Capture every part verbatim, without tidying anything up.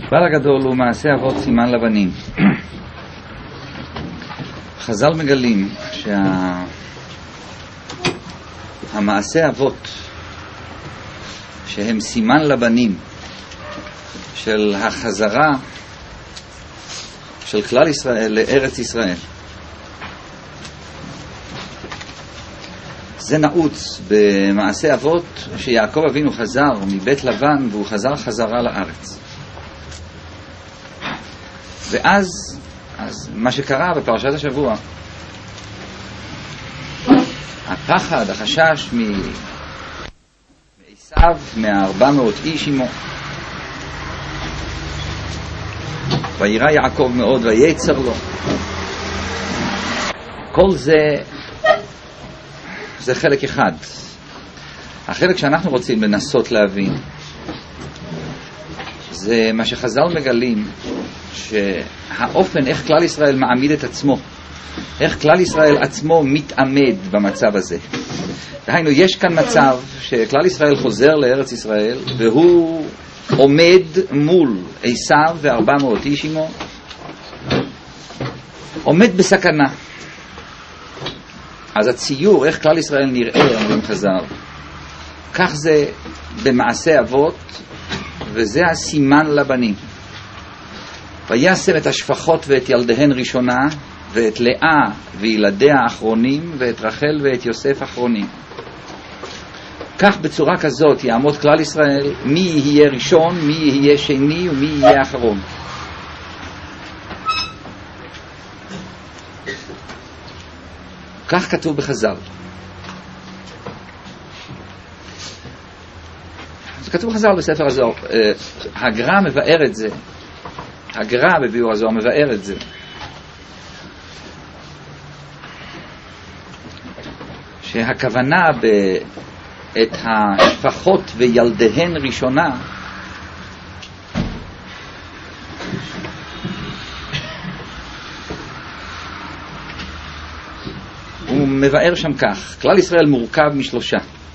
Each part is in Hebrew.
הכלל הגדול הוא מעשה אבות סימן לבנים. חז"ל מגלים שהמעשה אבות שהם סימן לבנים של החזרה של כלל ישראל לארץ ישראל, זה נעוץ במעשה אבות שיעקב אבינו חזר מבית לבן והוא חזר חזרה לארץ. ואז אז מה שקרה בפרשת השבוע, הפחד, החשש מעשיו, מהארבע מאות איש עמו, וירא יעקב מאוד ויצר לו, כל זה זה חלק אחד. החלק שאנחנו רוצים לנסות להבין זה מה שחז"ל מגלים, שהאופן איך כלל ישראל מעמיד את עצמו, איך כלל ישראל עצמו מתעמד במצב הזה. דהיינו, יש כאן מצב שכלל ישראל חוזר לארץ ישראל והוא עומד מול עשיו וארבע מאות איש עמו, עומד בסכנה. אז הציור איך כלל ישראל נראה, אומרים חז"ל, כך זה במעשה אבות, וזה הסימן לבנים. וישם את השפחות ואת ילדיהן ראשונה, ואת לאה וילדיה אחרונים, ואת רחל ואת יוסף אחרונים. כך בצורה כזאת יעמוד כלל ישראל, מי יהיה ראשון, מי יהיה שני ומי יהיה אחרון. כך כתוב בחז"ל. זה כתוב בחז"ל בספר הזוהר. הגר"א מבאר את זה. הגר"א בביאור הזוהר מבאר את זה. שהכוונה באת השפחות וילדיהן ראשונה, הוא מבאר שם כך: כלל ישראל מורכב משלושה,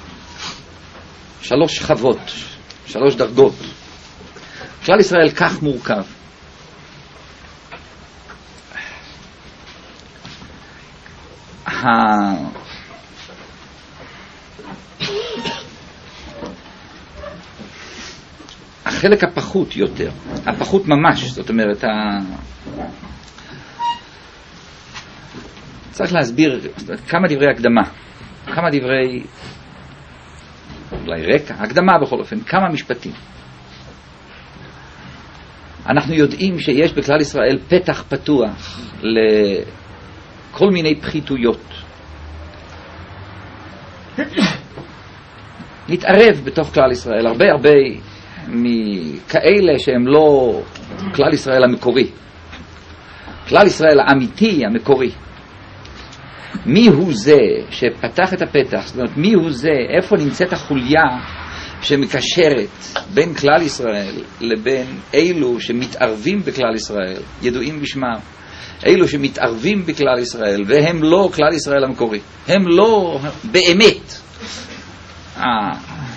שלוש שכבות, שלוש דרגות. כלל ישראל כך מורכב. החלק הפחות יותר, הפחות ממש, זאת אומרת, ה... צריך להסביר כמה דברי הקדמה, כמה דברי אולי רקע, הקדמה בכל אופן, כמה משפטים. אנחנו יודעים שיש בכלל ישראל פתח פתוח לכל מיני פחיתויות, להתערב בתוך כלל ישראל, הרבה הרבה מכאלה שהם לא כלל ישראל המקורי, כלל ישראל האמיתי המקורי. מי הוא זה שפתח את הפתח? זאת אומרת, מי הוא זה, איפה נמצאת החוליה שמקשרת בין כלל ישראל לבין אילו שמתערבים בכלל ישראל, ידועים בשמם, אילו שמתערבים בכלל ישראל והם לא כלל ישראל המקורי, הם לא באמת אה,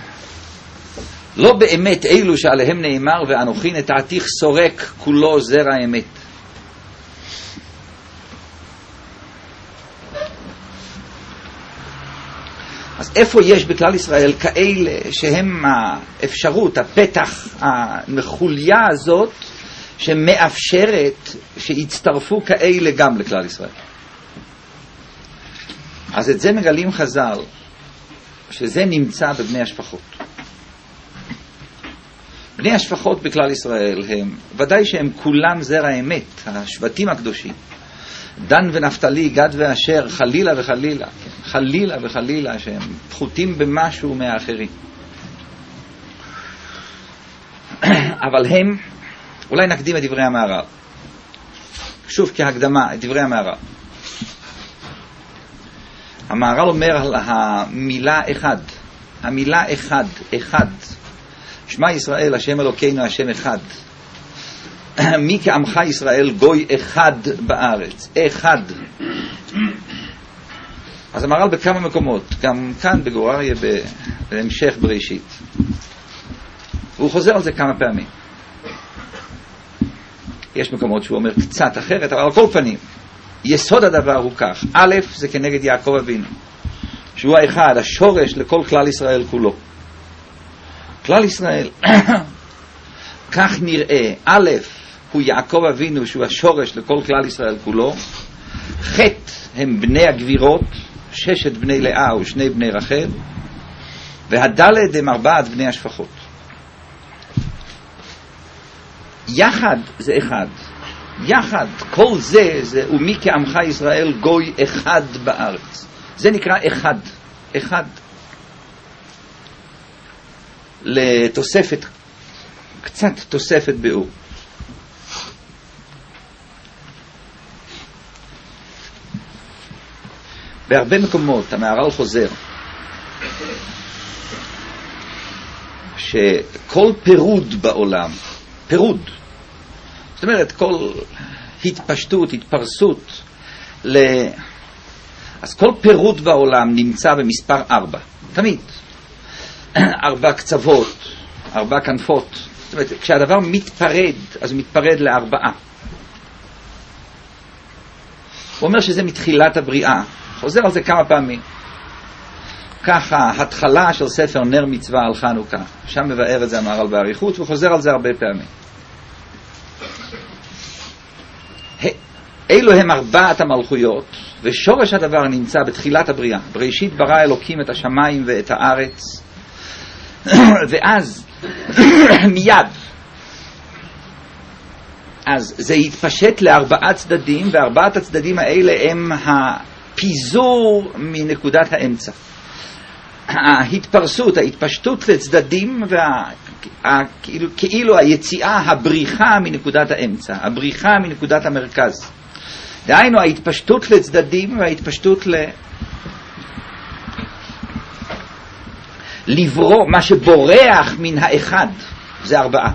לא באמת אילו שעליהם נאמר ואנוכי נטעתיך סורק כולו זרע אמת. אז איפה יש בכלל ישראל כאלה שהם האפשרות, הפתח, החוליה הזאת שמאפשרת שיצטרפו כאלה גם לכלל ישראל? אז את זה מגלים חז"ל, שזה נמצא בבני השפחות. בני השפחות בכלל ישראל הם, ודאי שהם כולם זרע אמת, השבטים הקדושים. דן ונפתלי, גד ואשר, חלילה וחלילה, חלילה וחלילה, שהם פחותים במשהו מהאחרים. אבל הם, אולי נקדים את דברי המהר"ל. שוב כהקדמה, את דברי המהר"ל. המהר"ל אומר על המילה אחד, המילה אחד, אחד. שמע ישראל, השם אלוקינו, השם אחד. מי כעמך ישראל גוי אחד בארץ, אחד. אז המהר"ל בכמה מקומות, גם כאן בגור אריה בהמשך בראשית, הוא חוזר על זה כמה פעמים. יש מקומות שהוא אומר קצת אחרת, אבל על כל פנים, יסוד הדבר הוא כך, א', זה כנגד יעקב אבינו, שהוא האחד, השורש לכל כלל ישראל כולו. כלל ישראל, כך נראה, א', הוא יעקב אבינו, שהוא השורש לכל כלל ישראל כולו, ח' הם בני הגבירות, ששת בני לאה ושני בני רחל, והדלת הם ארבעת בני השפחות. יחד זה אחד, יחד, כל זה, זה ומי כעמך ישראל גוי אחד בארץ. זה נקרא אחד, אחד. לתוספת, קצת תוספת באור. בהרבה מקומות המהר"ל חוזר שכל פירוד בעולם, פירוד, זאת אומרת כל התפשטות, התפרסות, ל... אז כל פירוד בעולם נמצא במספר ארבע, תמיד. ארבע קצוות, ארבע כנפות. זאת אומרת, כשהדבר מתפרד, אז הוא מתפרד לארבעה. הוא אומר שזה מתחילת הבריאה. חוזר על זה כמה פעמים. ככה, התחלה של ספר נר מצווה על חנוכה. שם מבאר את זה המהר"ל באריכות, וחוזר על זה הרבה פעמים. אלו הם ארבעת המלכויות, ושורש הדבר נמצא בתחילת הבריאה. בראשית ברא אלוקים את השמיים ואת הארץ, ואז מיד, אז זה יתפשט לארבעה צדדים, וארבעת הצדדים האלה הם הפיזור מנקודת האמצע. ההתפרסות, ההתפשטות לצדדים, וה, ה, כאילו, כאילו היציאה, הבריחה מנקודת האמצע, הבריחה מנקודת המרכז. דהיינו, ההתפשטות לצדדים וההתפשטות ל... לברוא, מה שבורח מן האחד, זה ארבעה.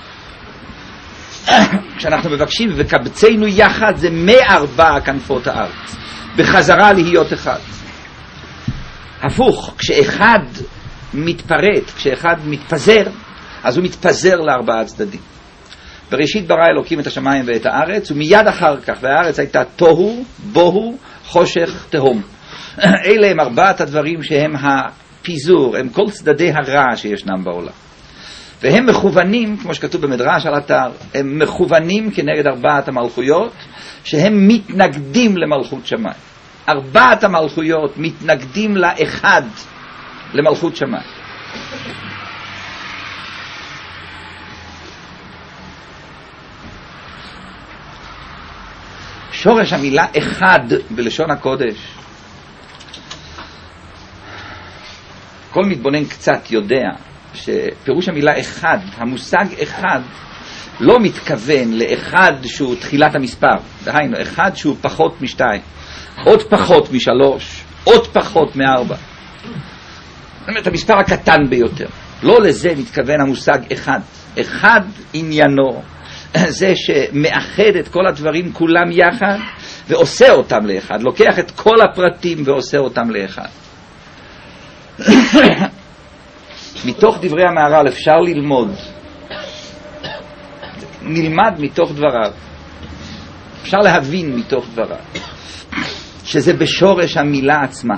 כשאנחנו מבקשים וקבצנו יחד, זה מארבע כנפות הארץ, בחזרה להיות אחד. הפוך, כשאחד מתפרט, כשאחד מתפזר, אז הוא מתפזר לארבעה צדדים. בראשית ברא אלוקים את השמיים ואת הארץ, ומיד אחר כך, והארץ הייתה תוהו, בוהו, חושך, תהום. אלה הם ארבעת הדברים שהם הפיזור, הם כל צדדי הרע שישנם בעולם. והם מכוונים, כמו שכתוב במדרש על אתר, הם מכוונים כנגד ארבעת המלכויות, שהם מתנגדים למלכות שמיים. ארבעת המלכויות מתנגדים לאחד, למלכות שמיים. שורש המילה אחד בלשון הקודש, כל מתבונן קצת יודע שפירוש המילה אחד, המושג אחד, לא מתכוון לאחד שהוא תחילת המספר, דהיינו אחד שהוא פחות משתיים, עוד פחות משלוש, עוד פחות מארבע. זאת אומרת, המספר הקטן ביותר. לא לזה מתכוון המושג אחד. אחד עניינו זה שמאחד את כל הדברים כולם יחד ועושה אותם לאחד, לוקח את כל הפרטים ועושה אותם לאחד. מתוך דברי המהר"ל אפשר ללמוד, נלמד מתוך דבריו, אפשר להבין מתוך דבריו, שזה בשורש המילה עצמה.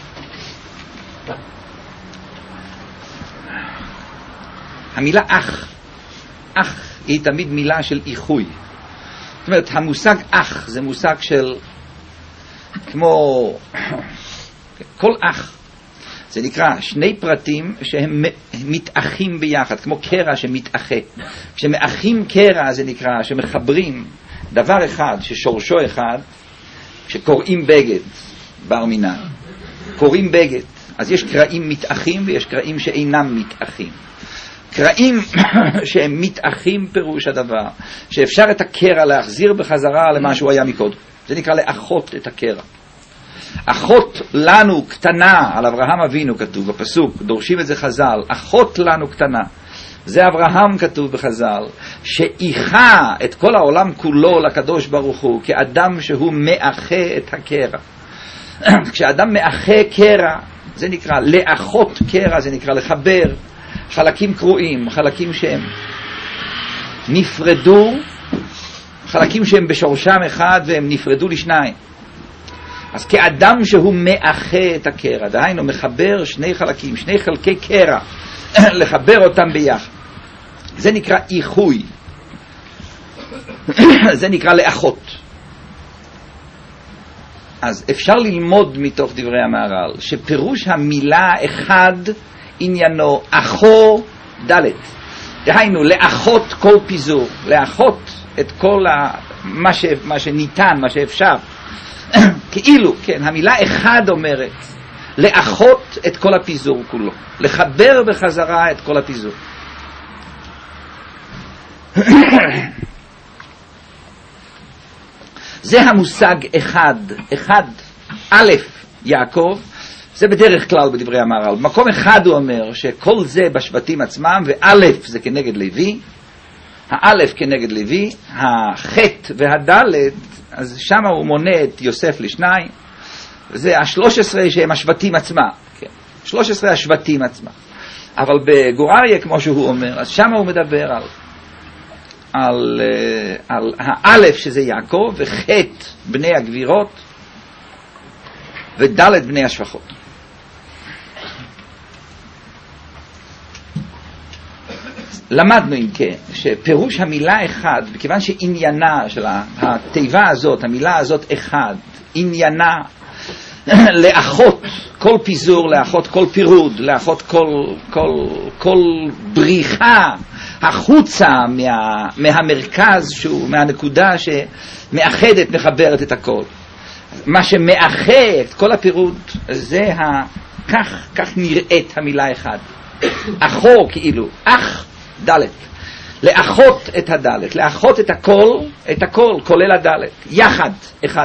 המילה אח, אח היא תמיד מילה של איחוי. זאת אומרת, המושג אח זה מושג של, כמו כל אח, זה נקרא שני פרטים שהם מתאחים ביחד, כמו קרע שמתאחה. כשמאחים קרע זה נקרא שמחברים דבר אחד ששורשו אחד, כשקוראים בגד, בר מינן, קוראים בגד, אז יש קרעים מתאחים ויש קרעים שאינם מתאחים. קרעים שהם מתאחים פירוש הדבר, שאפשר את הקרע להחזיר בחזרה למה שהוא היה מקודם. זה נקרא לאחות את הקרע. אחות לנו קטנה, על אברהם אבינו כתוב בפסוק, דורשים את זה חז"ל, אחות לנו קטנה. זה אברהם כתוב בחז"ל, שאיחה את כל העולם כולו לקדוש ברוך הוא, כאדם שהוא מאחה את הקרע. כשאדם מאחה קרע, זה נקרא לאחות קרע, זה נקרא לחבר חלקים קרועים, חלקים שהם נפרדו חלקים שהם בשורשם אחד והם נפרדו לשניים. אז כאדם שהוא מאחה את הקרע, דהיינו מחבר שני חלקים, שני חלקי קרע, לחבר אותם ביחד. זה נקרא איחוי. זה נקרא לאחות. אז אפשר ללמוד מתוך דברי המהר"ל שפירוש המילה אחד עניינו אחו דלת. דהיינו לאחות כל פיזור, לאחות את כל ה... מה, ש... מה שניתן, מה שאפשר. כאילו, כן, המילה אחד אומרת לאחות את כל הפיזור כולו, לחבר בחזרה את כל הפיזור. זה המושג אחד, אחד, א', יעקב, זה בדרך כלל בדברי המהר"ל. במקום אחד הוא אומר שכל זה בשבטים עצמם, וא' זה כנגד לוי, האלף כנגד לוי, החטא והדלת, אז שם הוא מונה את יוסף לשניים, זה השלוש עשרה שהם השבטים עצמם, כן. שלוש עשרה השבטים עצמם. אבל בגור אריה, כמו שהוא אומר, אז שם הוא מדבר על, על, על האלף שזה יעקב, וחטא בני הגבירות, ודלת בני השפחות. למדנו אם כן, שפירוש המילה אחד, בכיוון שעניינה של התיבה הזאת, המילה הזאת אחד, עניינה לאחות כל פיזור, לאחות כל פירוד, לאחות כל, כל, כל בריחה החוצה מה, מהמרכז, שהוא, מהנקודה שמאחדת, מחברת את הכל. מה שמאחה את כל הפירוד, זה ה... כך, כך נראית המילה אחד. אחו כאילו, אח דלת. לאחות את הדלת, לאחות את הכל, את הכל, כולל הדלת. יחד, אחד.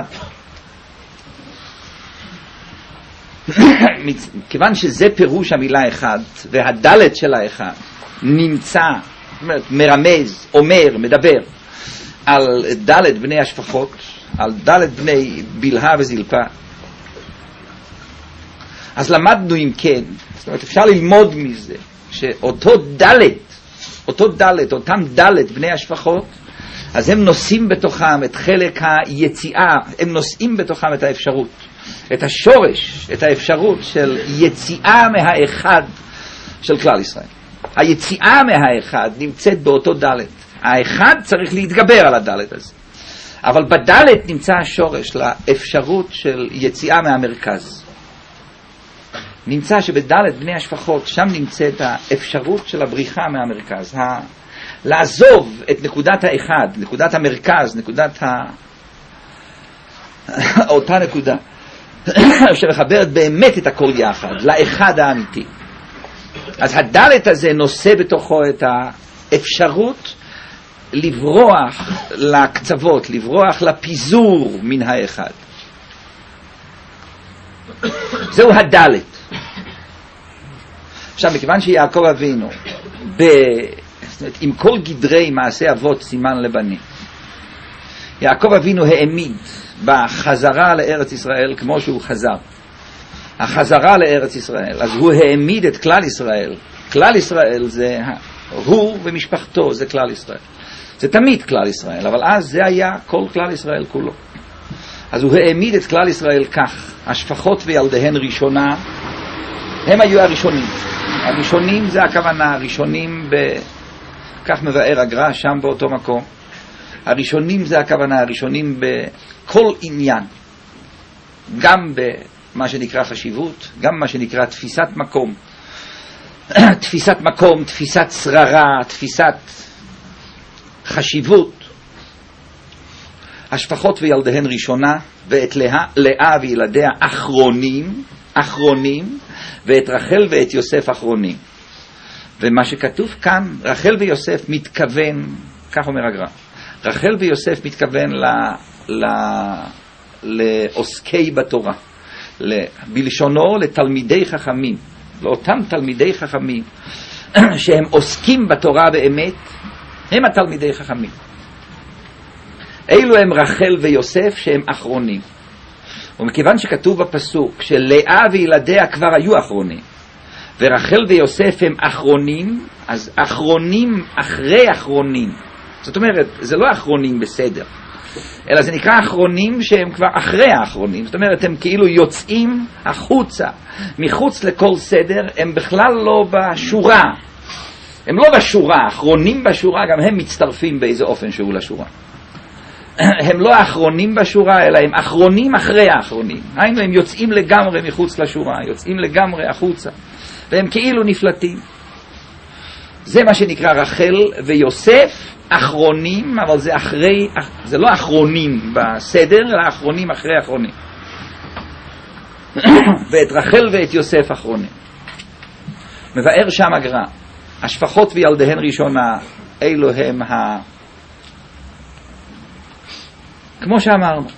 כיוון שזה פירוש המילה אחד, והדלת של האחד נמצא, מרמז, אומר, מדבר, על דלת בני השפחות, על דלת בני בלהה וזלפה. אז למדנו אם כן, זאת אומרת אפשר ללמוד מזה, שאותו דלת, אותו דלת, אותם דלת בני השפחות, אז הם נושאים בתוכם את חלק היציאה, הם נושאים בתוכם את האפשרות, את השורש, את האפשרות של יציאה מהאחד של כלל ישראל. היציאה מהאחד נמצאת באותו דלת. האחד צריך להתגבר על הדלת הזה. אבל בדלת נמצא השורש לאפשרות של יציאה מהמרכז. נמצא שבדלת בני השפחות, שם נמצאת האפשרות של הבריחה מהמרכז. ה... לעזוב את נקודת האחד, נקודת המרכז, נקודת ה... אותה נקודה. שמחברת באמת את הכל יחד, לאחד האמיתי. אז הדלת הזה נושא בתוכו את האפשרות לברוח לקצוות, לברוח לפיזור מן האחד. זהו הדלת. עכשיו, מכיוון שיעקב אבינו, ב... עם כל גדרי מעשה אבות סימן לבנים, יעקב אבינו העמיד בחזרה לארץ ישראל כמו שהוא חזר. החזרה לארץ ישראל, אז הוא העמיד את כלל ישראל. כלל ישראל זה הוא ומשפחתו, זה כלל ישראל. זה תמיד כלל ישראל, אבל אז זה היה כל כלל ישראל כולו. אז הוא העמיד את כלל ישראל כך, השפחות וילדיהן ראשונה, הם היו הראשונים. הראשונים זה הכוונה, הראשונים ב... כך מבאר הגר"א שם באותו מקום. הראשונים זה הכוונה, הראשונים בכל עניין. גם במה שנקרא חשיבות, גם מה שנקרא תפיסת מקום. תפיסת מקום, תפיסת שררה, תפיסת חשיבות. השפחות וילדיהן ראשונה, ואת לאה, לאה וילדיה אחרונים, אחרונים, ואת רחל ואת יוסף אחרונים. ומה שכתוב כאן, רחל ויוסף מתכוון, כך אומר הגר"א, רחל ויוסף מתכוון ל, ל, לעוסקי בתורה, בלשונו לתלמידי חכמים, לאותם תלמידי חכמים שהם עוסקים בתורה באמת, הם התלמידי חכמים. אלו הם רחל ויוסף שהם אחרונים. ומכיוון שכתוב בפסוק שלאה וילדיה כבר היו אחרונים, ורחל ויוסף הם אחרונים, אז אחרונים אחרי אחרונים, זאת אומרת, זה לא אחרונים בסדר, אלא זה נקרא אחרונים שהם כבר אחרי האחרונים. זאת אומרת, הם כאילו יוצאים החוצה, מחוץ לכל סדר, הם בכלל לא בשורה. הם לא בשורה, האחרונים בשורה, גם הם מצטרפים באיזה אופן שהוא לשורה. הם לא האחרונים בשורה, אלא הם אחרונים אחרי האחרונים. היינו, הם יוצאים לגמרי מחוץ לשורה, יוצאים לגמרי החוצה, והם כאילו נפלטים. זה מה שנקרא רחל ויוסף, אחרונים, אבל זה אחרי, זה לא אחרונים בסדר, אלא אחרונים אחרי אחרונים. ואת רחל ואת יוסף אחרונים. מבאר שם הגר"א, השפחות וילדיהן ראשונה, אלו הם ה... כמו שאמרנו.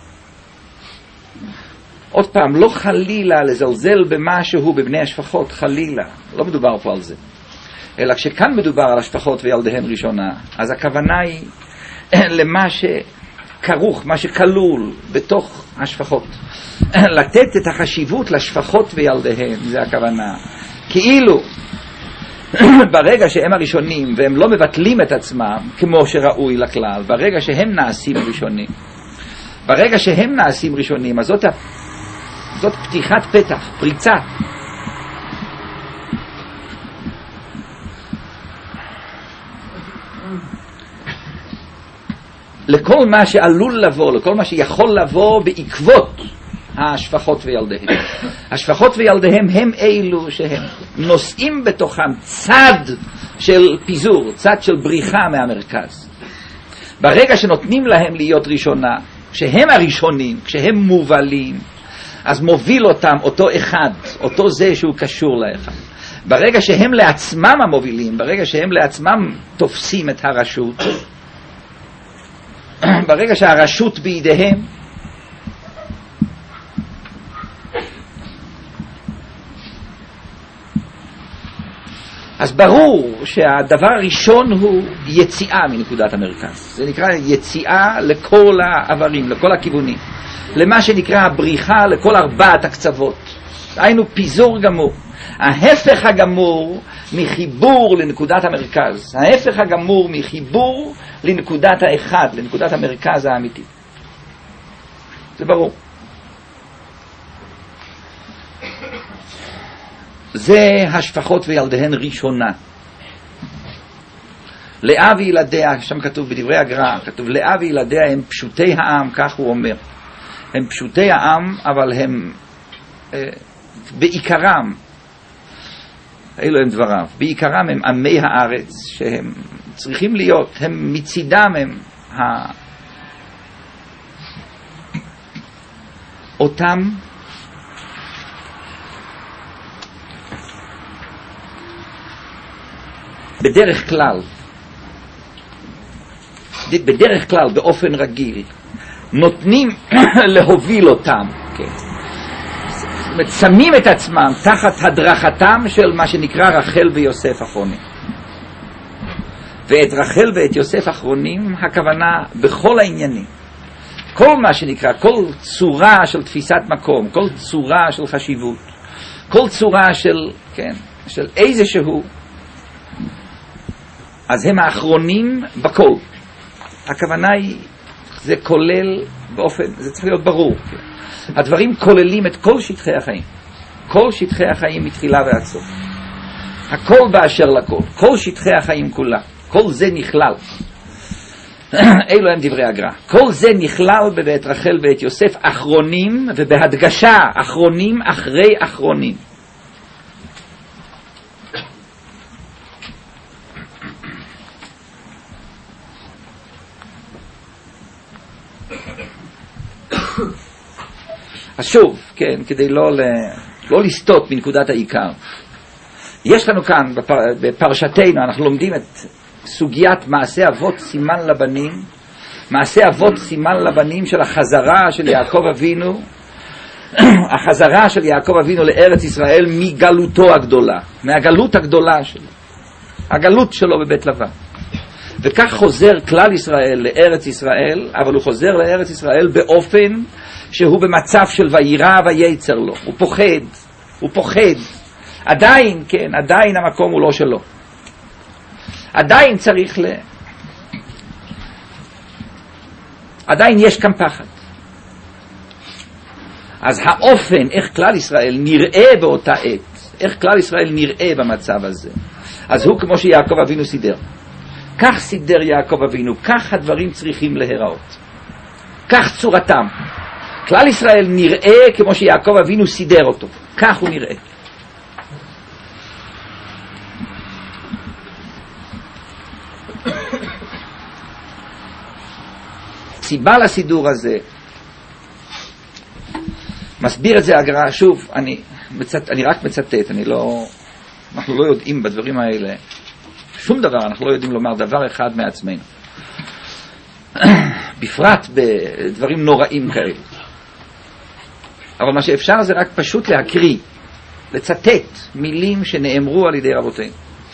עוד פעם, לא חלילה לזלזל במשהו בבני השפחות, חלילה. לא מדובר פה על זה. אלא כשכאן מדובר על השפחות וילדיהן ראשונה, אז הכוונה היא למה שכרוך, מה שכלול בתוך השפחות. לתת את החשיבות לשפחות וילדיהן, זה הכוונה. כאילו, ברגע שהם הראשונים, והם לא מבטלים את עצמם כמו שראוי לכלל, ברגע שהם נעשים ראשונים, ברגע שהם נעשים ראשונים, אז זאת, זאת פתיחת פתח, פריצה. לכל מה שעלול לבוא, לכל מה שיכול לבוא בעקבות השפחות וילדיהם. השפחות וילדיהם הם אלו שהם נושאים בתוכם צד של פיזור, צד של בריחה מהמרכז. ברגע שנותנים להם להיות ראשונה, כשהם הראשונים, כשהם מובלים, אז מוביל אותם אותו אחד, אותו זה שהוא קשור לאחד. ברגע שהם לעצמם המובילים, ברגע שהם לעצמם תופסים את הרשות, ברגע שהרשות בידיהם, אז ברור שהדבר הראשון הוא יציאה מנקודת המרכז. זה נקרא יציאה לכל העברים, לכל הכיוונים. למה שנקרא הבריחה לכל ארבעת הקצוות. היינו פיזור גמור. ההפך הגמור מחיבור לנקודת המרכז. ההפך הגמור מחיבור לנקודת האחד, לנקודת המרכז האמיתי. זה ברור. זה השפחות וילדיהן ראשונה. לאה וילדיה, שם כתוב בדברי הגר"א, כתוב לאה וילדיה הם פשוטי העם, כך הוא אומר. הם פשוטי העם, אבל הם אה, בעיקרם, אלו הם דבריו, בעיקרם הם עמי הארץ, שהם צריכים להיות, הם מצידם הם ה... אותם בדרך כלל, בדרך כלל, באופן רגיל, נותנים להוביל אותם, כן. שמים את עצמם תחת הדרכתם של מה שנקרא רחל ויוסף אחרונים. ואת רחל ואת יוסף אחרונים, הכוונה בכל העניינים. כל מה שנקרא, כל צורה של תפיסת מקום, כל צורה של חשיבות, כל צורה של, כן, של איזשהו, אז הם האחרונים בכל. הכוונה היא, זה כולל באופן, זה צריך להיות ברור. הדברים כוללים את כל שטחי החיים. כל שטחי החיים מתחילה ועד סוף. הכל באשר לכל. כל שטחי החיים כולה. כל זה נכלל. אלו הם דברי הגר"א. כל זה נכלל בבית רחל ואת יוסף אחרונים, ובהדגשה אחרונים אחרי אחרונים. אז שוב, כן, כדי לא, לא לסטות מנקודת העיקר. יש לנו כאן, בפר, בפרשתנו, אנחנו לומדים את סוגיית מעשה אבות סימן לבנים, מעשה אבות סימן לבנים של החזרה של יעקב אבינו, החזרה של יעקב אבינו לארץ ישראל מגלותו הגדולה, מהגלות הגדולה שלו, הגלות שלו בבית לבן. וכך חוזר כלל ישראל לארץ ישראל, אבל הוא חוזר לארץ ישראל באופן שהוא במצב של וירא וייצר לו. הוא פוחד, הוא פוחד. עדיין, כן, עדיין המקום הוא לא שלו. עדיין צריך ל... עדיין יש כאן פחד. אז האופן, איך כלל ישראל נראה באותה עת, איך כלל ישראל נראה במצב הזה, אז הוא כמו שיעקב אבינו סידר. כך סידר יעקב אבינו, כך הדברים צריכים להיראות. כך צורתם. כלל ישראל נראה כמו שיעקב אבינו סידר אותו. כך הוא נראה. סיבה לסידור הזה, מסביר את זה הגר"א, שוב, אני, מצט, אני רק מצטט, אני לא, אנחנו לא יודעים בדברים האלה, שום דבר, אנחנו לא יודעים לומר דבר אחד מעצמנו. בפרט בדברים נוראים כאלה. אבל מה שאפשר זה רק פשוט להקריא, לצטט מילים שנאמרו על ידי רבותינו.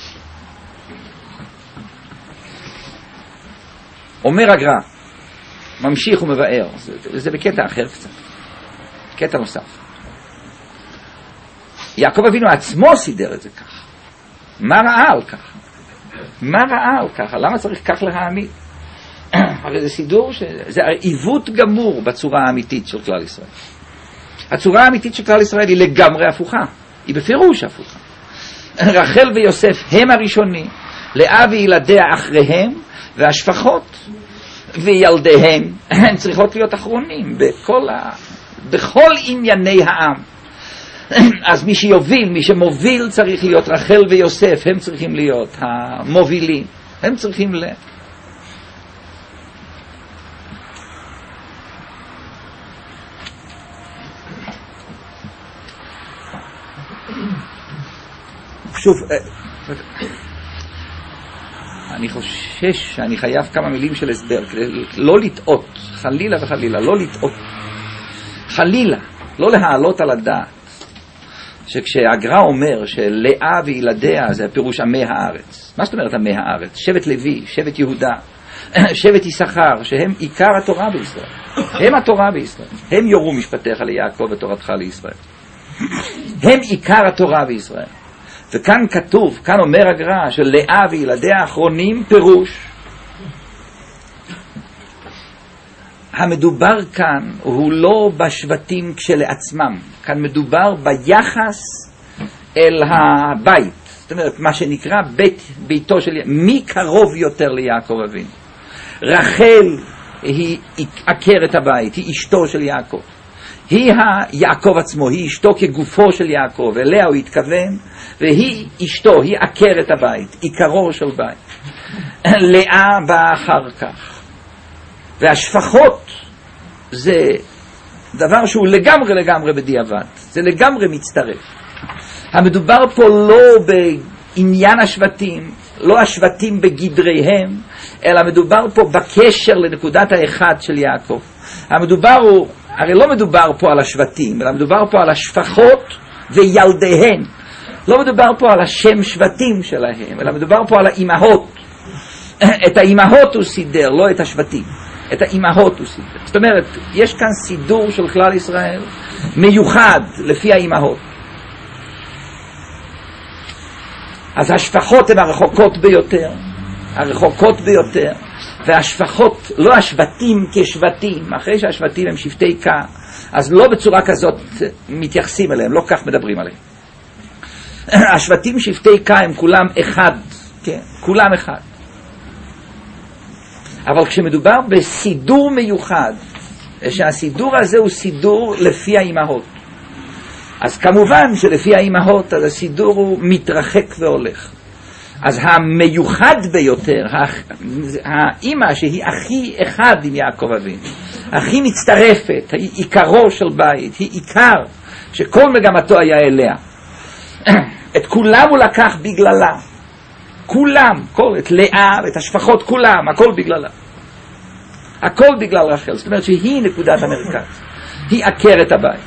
אומר הגר"א, ממשיך ומבאר, זה, זה בקטע אחר קצת, קטע נוסף. יעקב אבינו עצמו סידר את זה ככה. מה ראה על ככה? מה ראה על ככה? למה צריך כך להעמיד? הרי זה סידור, ש... זה עיוות גמור בצורה האמיתית של כלל ישראל. הצורה האמיתית של כלל ישראל היא לגמרי הפוכה, היא בפירוש הפוכה. רחל ויוסף הם הראשונים, לאה וילדיה אחריהם, והשפחות וילדיהם הן צריכות להיות אחרונים בכל, ה... בכל ענייני העם. אז מי שיוביל, מי שמוביל צריך להיות רחל ויוסף, הם צריכים להיות המובילים, הם צריכים ל... שוב, אני חושש שאני חייב כמה מילים של הסבר, כדי לא לטעות, חלילה וחלילה, לא לטעות, חלילה, לא להעלות על הדעת, שכשהגר"א אומר שלאה וילדיה זה הפירוש עמי הארץ. מה זאת אומרת עמי הארץ? שבט לוי, שבט יהודה, שבט יששכר, שהם עיקר התורה בישראל. הם התורה בישראל. הם יורו משפטיך ליעקב ותורתך לישראל. הם עיקר התורה בישראל. וכאן כתוב, כאן אומר הגר"א שלאה וילדיה האחרונים פירוש. המדובר כאן הוא לא בשבטים כשלעצמם, כאן מדובר ביחס אל הבית, זאת אומרת מה שנקרא בית, ביתו של, מי קרוב יותר ליעקב אבינו? רחל היא עקרת הבית, היא אשתו של יעקב, היא יעקב עצמו, היא אשתו כגופו של יעקב, אליה הוא התכוון, והיא אשתו, היא עקרת הבית, עיקרו של בית. לאה באה אחר כך, והשפחות זה דבר שהוא לגמרי לגמרי בדיעבד, זה לגמרי מצטרף. המדובר פה לא בעניין השבטים, לא השבטים בגדריהם, אלא מדובר פה בקשר לנקודת האחד של יעקב. המדובר הוא, הרי לא מדובר פה על השבטים, אלא מדובר פה על השפחות וילדיהן. לא מדובר פה על השם שבטים שלהם, אלא מדובר פה על האימהות. את האימהות הוא סידר, לא את השבטים. את האימהות הוא סידר. זאת אומרת, יש כאן סידור של כלל ישראל מיוחד לפי האימהות. אז השפחות הן הרחוקות ביותר, הרחוקות ביותר, והשפחות, לא השבטים כשבטים, אחרי שהשבטים הם שבטי קה, אז לא בצורה כזאת מתייחסים אליהם, לא כך מדברים עליהם. השבטים שבטי קה הם כולם אחד, כן, כולם אחד. אבל כשמדובר בסידור מיוחד, שהסידור הזה הוא סידור לפי האימהות, אז כמובן שלפי האימהות אז הסידור הוא מתרחק והולך. אז המיוחד ביותר, האימא שהיא הכי אחד עם יעקב אבינו, הכי מצטרפת, היא עיקרו של בית, היא עיקר שכל מגמתו היה אליה. את כולם הוא לקח בגללה, כולם, כל, את לאה ואת השפחות כולם, הכל בגללה, הכל בגלל רחל. זאת אומרת שהיא נקודת המרכז, היא עקרת הבית.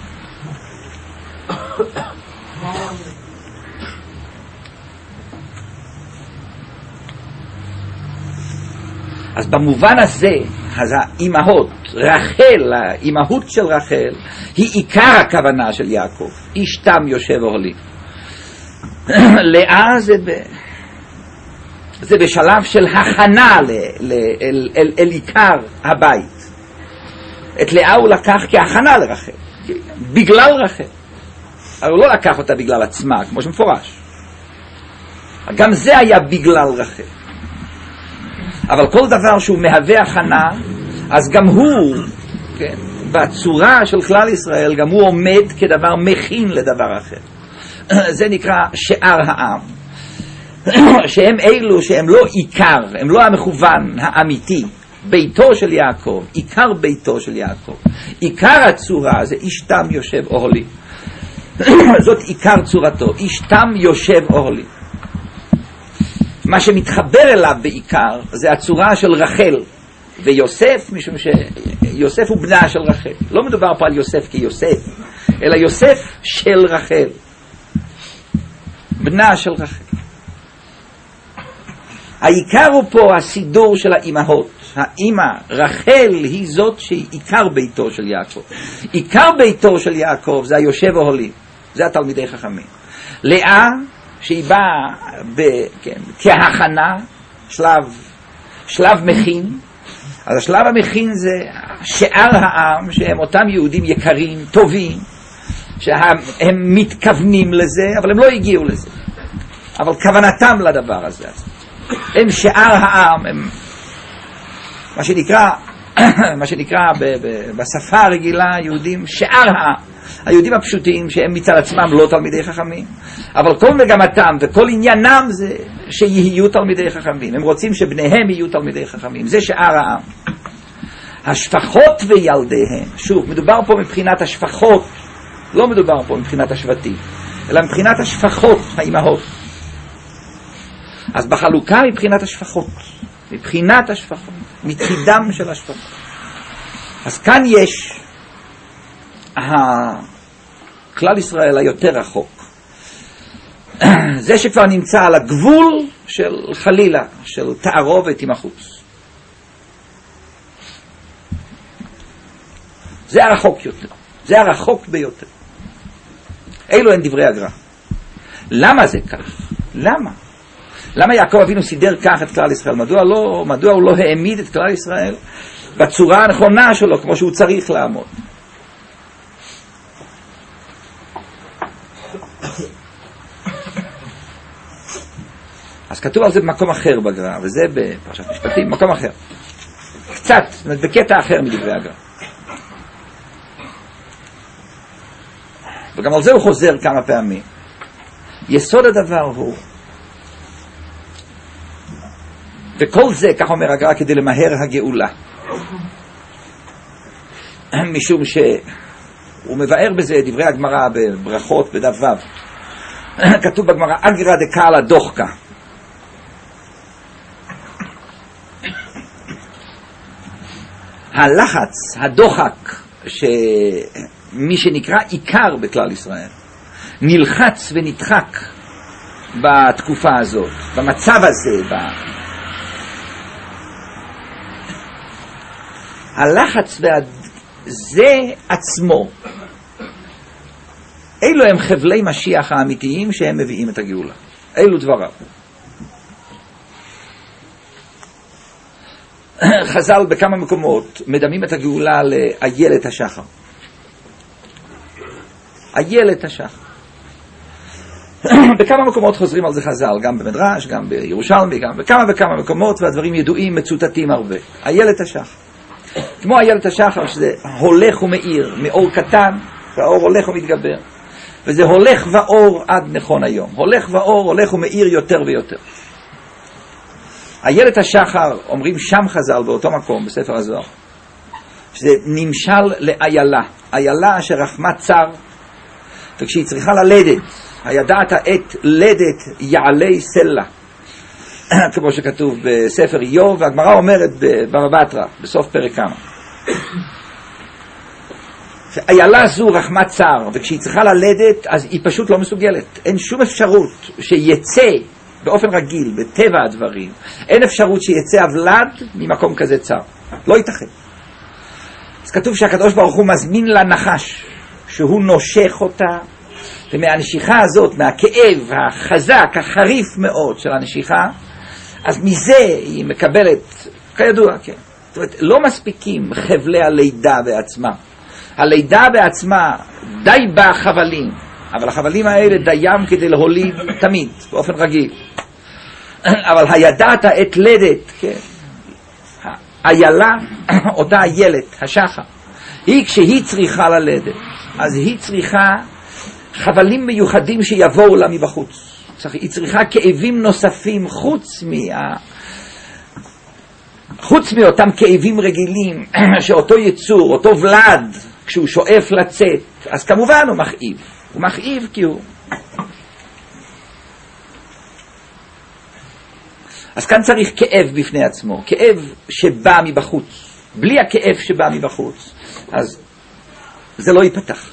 אז במובן הזה, אז האימהות, רחל, האימהות של רחל, היא עיקר הכוונה של יעקב, איש תם יושב אוהלי. לאה זה, ב... זה בשלב של הכנה ל... ל... אל... אל... אל עיקר הבית. את לאה הוא לקח כהכנה לרחל, בגלל רחל. אבל הוא לא לקח אותה בגלל עצמה, כמו שמפורש. גם זה היה בגלל רחל. אבל כל דבר שהוא מהווה הכנה, אז גם הוא, כן, בצורה של כלל ישראל, גם הוא עומד כדבר מכין לדבר אחר. זה נקרא שאר העם. שהם אלו שהם לא עיקר, הם לא המכוון האמיתי. ביתו של יעקב, עיקר ביתו של יעקב. עיקר הצורה זה איש תם יושב אוהלי. זאת עיקר צורתו, איש תם יושב אוהלי. מה שמתחבר אליו בעיקר זה הצורה של רחל ויוסף, משום שיוסף הוא בנה של רחל. לא מדובר פה על יוסף כיוסף, אלא יוסף של רחל, בנה של רחל. העיקר הוא פה הסידור של האימהות. האימא רחל היא זאת שהיא עיקר ביתו של יעקב. עיקר ביתו של יעקב זה היושב אוהלים, זה התלמידי חכמים. לאה שהיא באה ב, כן, כהכנה, שלב, שלב מכין. אז השלב המכין זה שאר העם, שהם אותם יהודים יקרים, טובים, שהם מתכוונים לזה, אבל הם לא הגיעו לזה. אבל כוונתם לדבר הזה. הם שאר העם, הם מה שנקרא, מה שנקרא ב, ב, בשפה הרגילה, יהודים שאר העם. היהודים הפשוטים שהם מצד עצמם לא תלמידי חכמים, אבל כל מגמתם וכל עניינם זה שיהיו תלמידי חכמים. הם רוצים שבניהם יהיו תלמידי חכמים. זה שאר העם. השפחות וילדיהם, שוב, מדובר פה מבחינת השפחות, לא מדובר פה מבחינת השבטים, אלא מבחינת השפחות, האימהות. אז בחלוקה מבחינת השפחות, מבחינת השפחות, מצידם של השפחות. אז כאן יש הכלל ישראל היותר רחוק, זה שכבר נמצא על הגבול של חלילה, של תערובת עם החוץ. זה הרחוק יותר, זה הרחוק ביותר. אלו הן דברי הגר"א. למה זה כך? למה? למה יעקב אבינו סידר כך את כלל ישראל? מדוע לא, מדוע הוא לא העמיד את כלל ישראל בצורה הנכונה שלו, כמו שהוא צריך לעמוד? אז כתוב על זה במקום אחר בגר"א, וזה בפרשת משפטים, מקום אחר. קצת, בקטע אחר מדברי הגר"א. וגם על זה הוא חוזר כמה פעמים. יסוד הדבר הוא, וכל זה, כך אומר הגר"א, כדי למהר הגאולה. משום שהוא מבאר בזה דברי הגמרא בברכות בדף ו'. כתוב בגמרא, אגרא דקאלה דוחקה. הלחץ, הדוחק, שמי שנקרא עיקר בכלל ישראל, נלחץ ונדחק בתקופה הזאת, במצב הזה, ב... הלחץ זה עצמו, אלו הם חבלי משיח האמיתיים שהם מביאים את הגאולה. אלו דבריו. חז"ל בכמה מקומות מדמים את הגאולה לאיילת השחר. איילת השחר. בכמה מקומות חוזרים על זה חז"ל, גם במדרש, גם בירושלמי, גם בכמה וכמה מקומות, והדברים ידועים, מצוטטים הרבה. איילת השחר. כמו איילת השחר, שזה הולך ומאיר, מאור קטן, והאור הולך ומתגבר. וזה הולך ואור עד נכון היום. הולך ואור, הולך ומאיר יותר ויותר. איילת השחר, אומרים שם חז"ל באותו מקום, בספר הזוהר, שזה נמשל לאיילה. איילה אשר רחמת צר, וכשהיא צריכה ללדת, הידעת את לדת יעלי סלע. כמו שכתוב בספר איוב, והגמרא אומרת בבבא בתרא, בסוף פרק כמה. איילה זו רחמת צר, וכשהיא צריכה ללדת, אז היא פשוט לא מסוגלת. אין שום אפשרות שיצא באופן רגיל, בטבע הדברים, אין אפשרות שיצא הוולד ממקום כזה צר. לא ייתכן. אז כתוב שהקדוש ברוך הוא מזמין לה נחש, שהוא נושך אותה, ומהנשיכה הזאת, מהכאב החזק, החריף מאוד של הנשיכה, אז מזה היא מקבלת, כידוע, כן, זאת אומרת, לא מספיקים חבלי הלידה בעצמה. הלידה בעצמה די בה חבלים, אבל החבלים האלה דיים כדי להוליד תמיד, באופן רגיל. אבל הידעת את לדת, כן, איילה, אותה איילת, השחר, היא כשהיא צריכה ללדת, אז היא צריכה חבלים מיוחדים שיבואו לה מבחוץ. היא צריכה כאבים נוספים חוץ מה... חוץ מאותם כאבים רגילים שאותו יצור, אותו ולד, כשהוא שואף לצאת, אז כמובן הוא מכאיב. הוא מכאיב כי הוא... אז כאן צריך כאב בפני עצמו, כאב שבא מבחוץ. בלי הכאב שבא מבחוץ, אז זה לא ייפתח.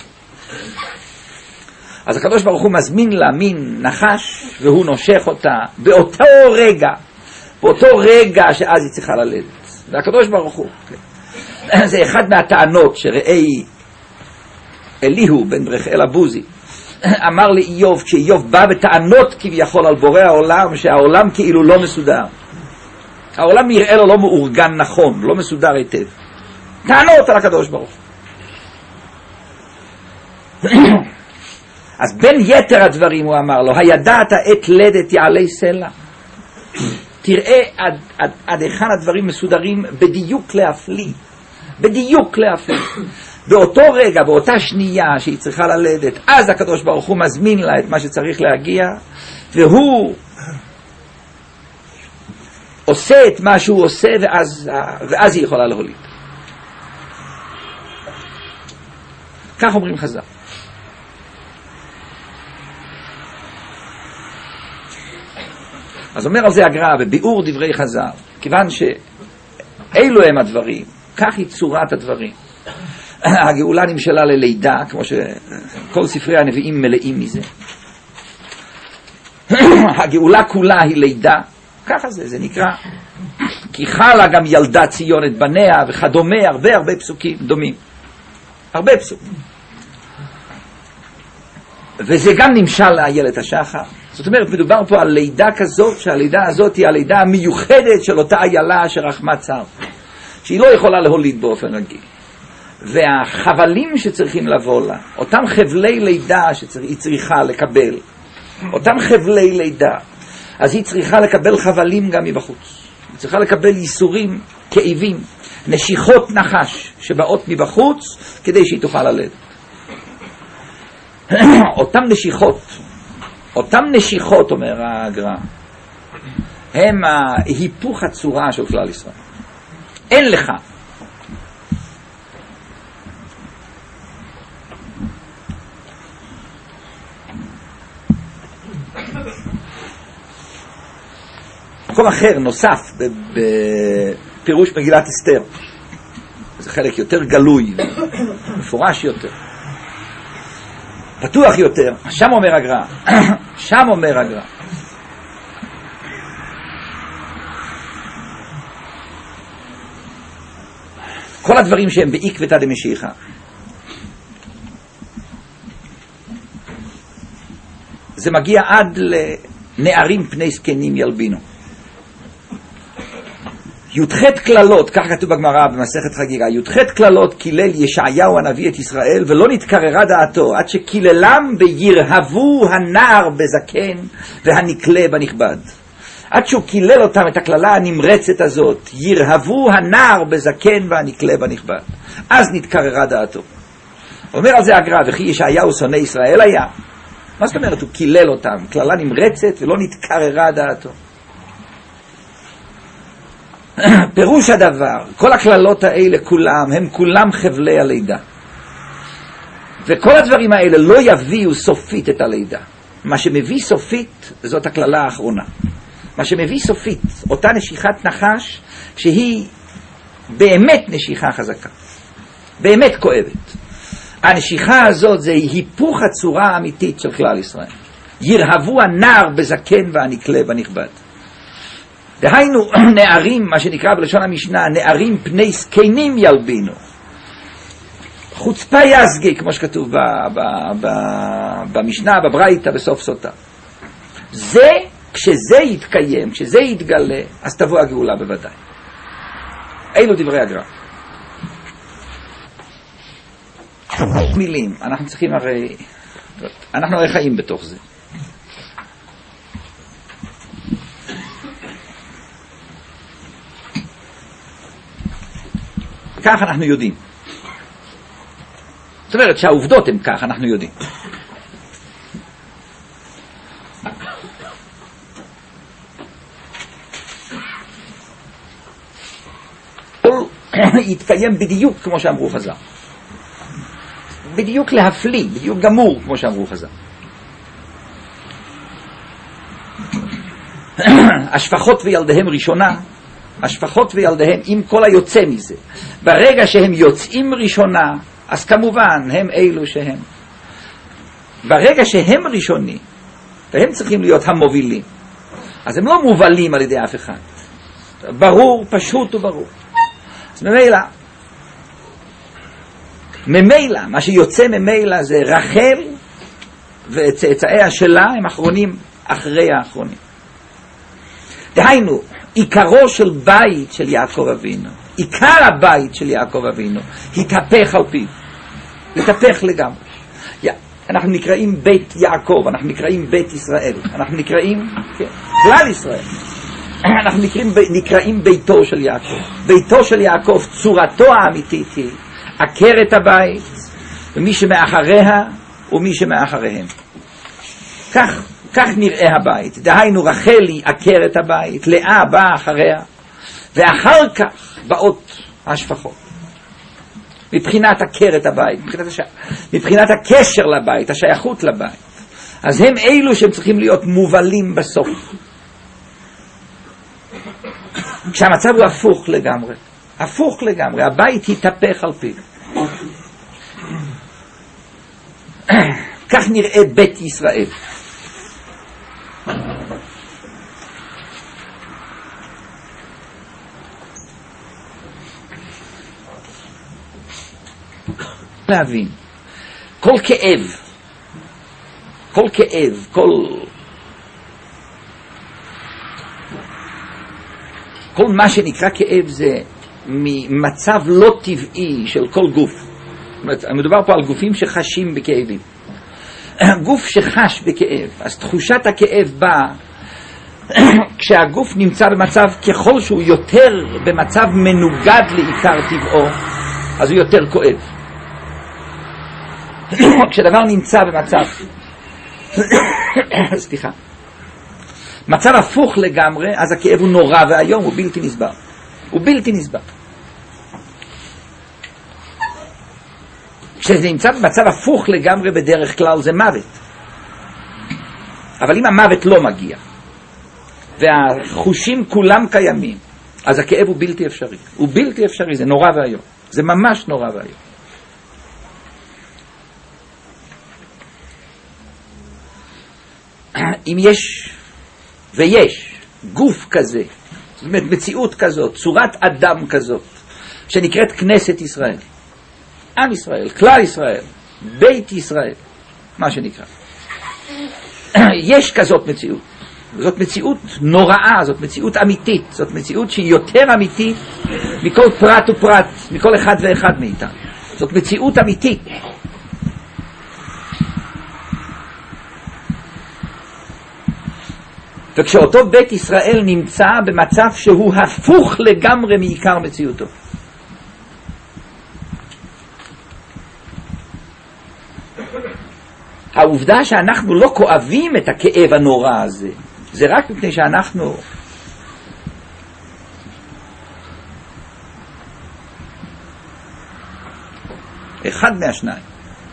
אז הקדוש ברוך הוא מזמין לה מין נחש, והוא נושך אותה באותו רגע, באותו רגע שאז היא צריכה ללדת. והקדוש ברוך הוא, כן. זה אחד מהטענות שראי אליהו בן רחאל הבוזי אמר לאיוב, כשאיוב בא בטענות כביכול על בורא העולם, שהעולם כאילו לא מסודר. העולם יראה לו לא מאורגן נכון, לא מסודר היטב. טענות על הקדוש ברוך הוא. אז בין יתר הדברים הוא אמר לו, הידעת את לדת יעלי סלע. תראה עד, עד, עד היכן הדברים מסודרים בדיוק להפליא. בדיוק להפליא. באותו רגע, באותה שנייה שהיא צריכה ללדת, אז הקדוש ברוך הוא מזמין לה את מה שצריך להגיע, והוא עושה את מה שהוא עושה, ואז, ואז היא יכולה להוליד. כך אומרים חז"ל. אז אומר על זה הגר"א בביאור דברי חז"ל, כיוון שאלו הם הדברים, כך היא צורת הדברים. הגאולה נמשלה ללידה, כמו שכל ספרי הנביאים מלאים מזה. הגאולה כולה היא לידה, ככה זה, זה נקרא. כי חלה גם ילדה ציון את בניה וכדומה, הרבה הרבה פסוקים דומים. הרבה פסוקים. וזה גם נמשל לאיילת השחר. זאת אומרת, מדובר פה על לידה כזאת, שהלידה הזאת היא הלידה המיוחדת של אותה איילה שרחמה צער, שהיא לא יכולה להוליד באופן רגיל. והחבלים שצריכים לבוא לה, אותם חבלי לידה שהיא צריכה לקבל, אותם חבלי לידה, אז היא צריכה לקבל חבלים גם מבחוץ. היא צריכה לקבל ייסורים, כאבים, נשיכות נחש שבאות מבחוץ כדי שהיא תוכל ללדת. אותם נשיכות, אותם נשיכות, אומר הגר"א, הם ההיפוך הצורה של כלל ישראל. אין לך מקום אחר נוסף בפירוש מגילת אסתר, זה חלק יותר גלוי, מפורש יותר, פתוח יותר. שם אומר הגר"א, שם אומר הגר"א, כל הדברים שהם בעקבתא דמשיחא, זה מגיע עד לנערים פני זקנים ילבינו. י"ח כללות, כך כתוב בגמרא במסכת חגיגה, י"ח כללות קילל ישעיהו הנביא את ישראל, ולא נתקררה דעתו עד שקיללם בירהבו הנער בזקן והנקלה בנכבד. עד שהוא קילל אותם את הכללה הנמרצת הזאת, ירהבו הנער בזקן והנקלה בנכבד, אז נתקררה דעתו. אומר על זה הגר"א, וכי ישעיהו שונא ישראל היה. מה זאת אומרת? הוא קילל אותם, כללה נמרצת ולא נתקררה דעתו. פירוש הדבר, כל הכללות האלה כולם, הם כולם חבלי הלידה. וכל הדברים האלה לא יביאו סופית את הלידה. מה שמביא סופית, זאת הכללה האחרונה. מה שמביא סופית, אותה נשיכת נחש, שהיא באמת נשיכה חזקה. באמת כואבת. הנשיכה הזאת זה היפוך הצורה האמיתית של כלל ישראל. ירהבו הנער בזקן והנקלה בנכבד. דהיינו, נערים, מה שנקרא בלשון המשנה, נערים פני זקנים ילבינו. חוצפה יזגי, כמו שכתוב ב, ב, ב, במשנה, בברייתא, בסוף סוטה. זה, כשזה יתקיים, כשזה יתגלה, אז תבוא הגאולה בוודאי. אלו דברי הגר"א. מילים, אנחנו צריכים הרי, אנחנו הרי חיים בתוך זה. כך אנחנו יודעים. זאת אומרת שהעובדות הן כך, אנחנו יודעים. יתקיים בדיוק כמו שאמרו חז"ל. בדיוק להפליא, בדיוק גמור כמו שאמרו חז"ל. השפחות וילדיהם ראשונה, השפחות וילדיהם עם כל היוצא מזה. ברגע שהם יוצאים ראשונה, אז כמובן הם אלו שהם. ברגע שהם ראשונים, והם צריכים להיות המובילים, אז הם לא מובלים על ידי אף אחד. ברור, פשוט וברור. אז ממילא, ממילא, מה שיוצא ממילא זה רחל וצאצאיה שלה הם אחרונים אחרי האחרונים. דהיינו, עיקרו של בית של יעקב אבינו, עיקר הבית של יעקב אבינו, התהפך על פיו, התהפך לגמרי. אנחנו נקראים בית יעקב, אנחנו נקראים בית ישראל, אנחנו נקראים כן, כלל ישראל. אנחנו נקראים, נקראים ביתו של יעקב. ביתו של יעקב, צורתו האמיתית היא עקרת הבית, ומי שמאחריה ומי שמאחריהם. כך, כך נראה הבית. דהיינו רחל היא עקרת הבית, לאה באה אחריה, ואחר כך באות השפחות. מבחינת עקרת הבית, מבחינת, הש... מבחינת הקשר לבית, השייכות לבית. אז הם אלו שהם צריכים להיות מובלים בסוף. כשהמצב הוא הפוך לגמרי, הפוך לגמרי, הבית התהפך על פיו. כך נראה בית ישראל. להבין, כל כאב, כל כאב, כל כל מה שנקרא כאב זה ממצב לא טבעי של כל גוף. זאת אומרת, מדובר פה על גופים שחשים בכאבים. גוף שחש בכאב, אז תחושת הכאב באה כשהגוף נמצא במצב, ככל שהוא יותר במצב מנוגד לעיקר טבעו, אז הוא יותר כואב. כשדבר נמצא במצב סליחה מצב הפוך לגמרי, אז הכאב הוא נורא והיום הוא בלתי נסבר, הוא בלתי נסבר. כשזה נמצא במצב הפוך לגמרי בדרך כלל זה מוות, אבל אם המוות לא מגיע והחושים כולם קיימים, אז הכאב הוא בלתי אפשרי, הוא בלתי אפשרי, זה נורא והיום, זה ממש נורא והיום. אם יש ויש גוף כזה, זאת אומרת מציאות כזאת, צורת אדם כזאת, שנקראת כנסת ישראל, עם ישראל, כלל ישראל, בית ישראל, מה שנקרא, יש כזאת מציאות. זאת מציאות נוראה, זאת מציאות אמיתית, זאת מציאות שהיא יותר אמיתית מכל פרט ופרט, מכל אחד ואחד מאיתנו. זאת מציאות אמיתית. וכשאותו בית ישראל נמצא במצב שהוא הפוך לגמרי מעיקר מציאותו, העובדה שאנחנו לא כואבים את הכאב הנורא הזה, זה רק מפני שאנחנו אחד מהשניים,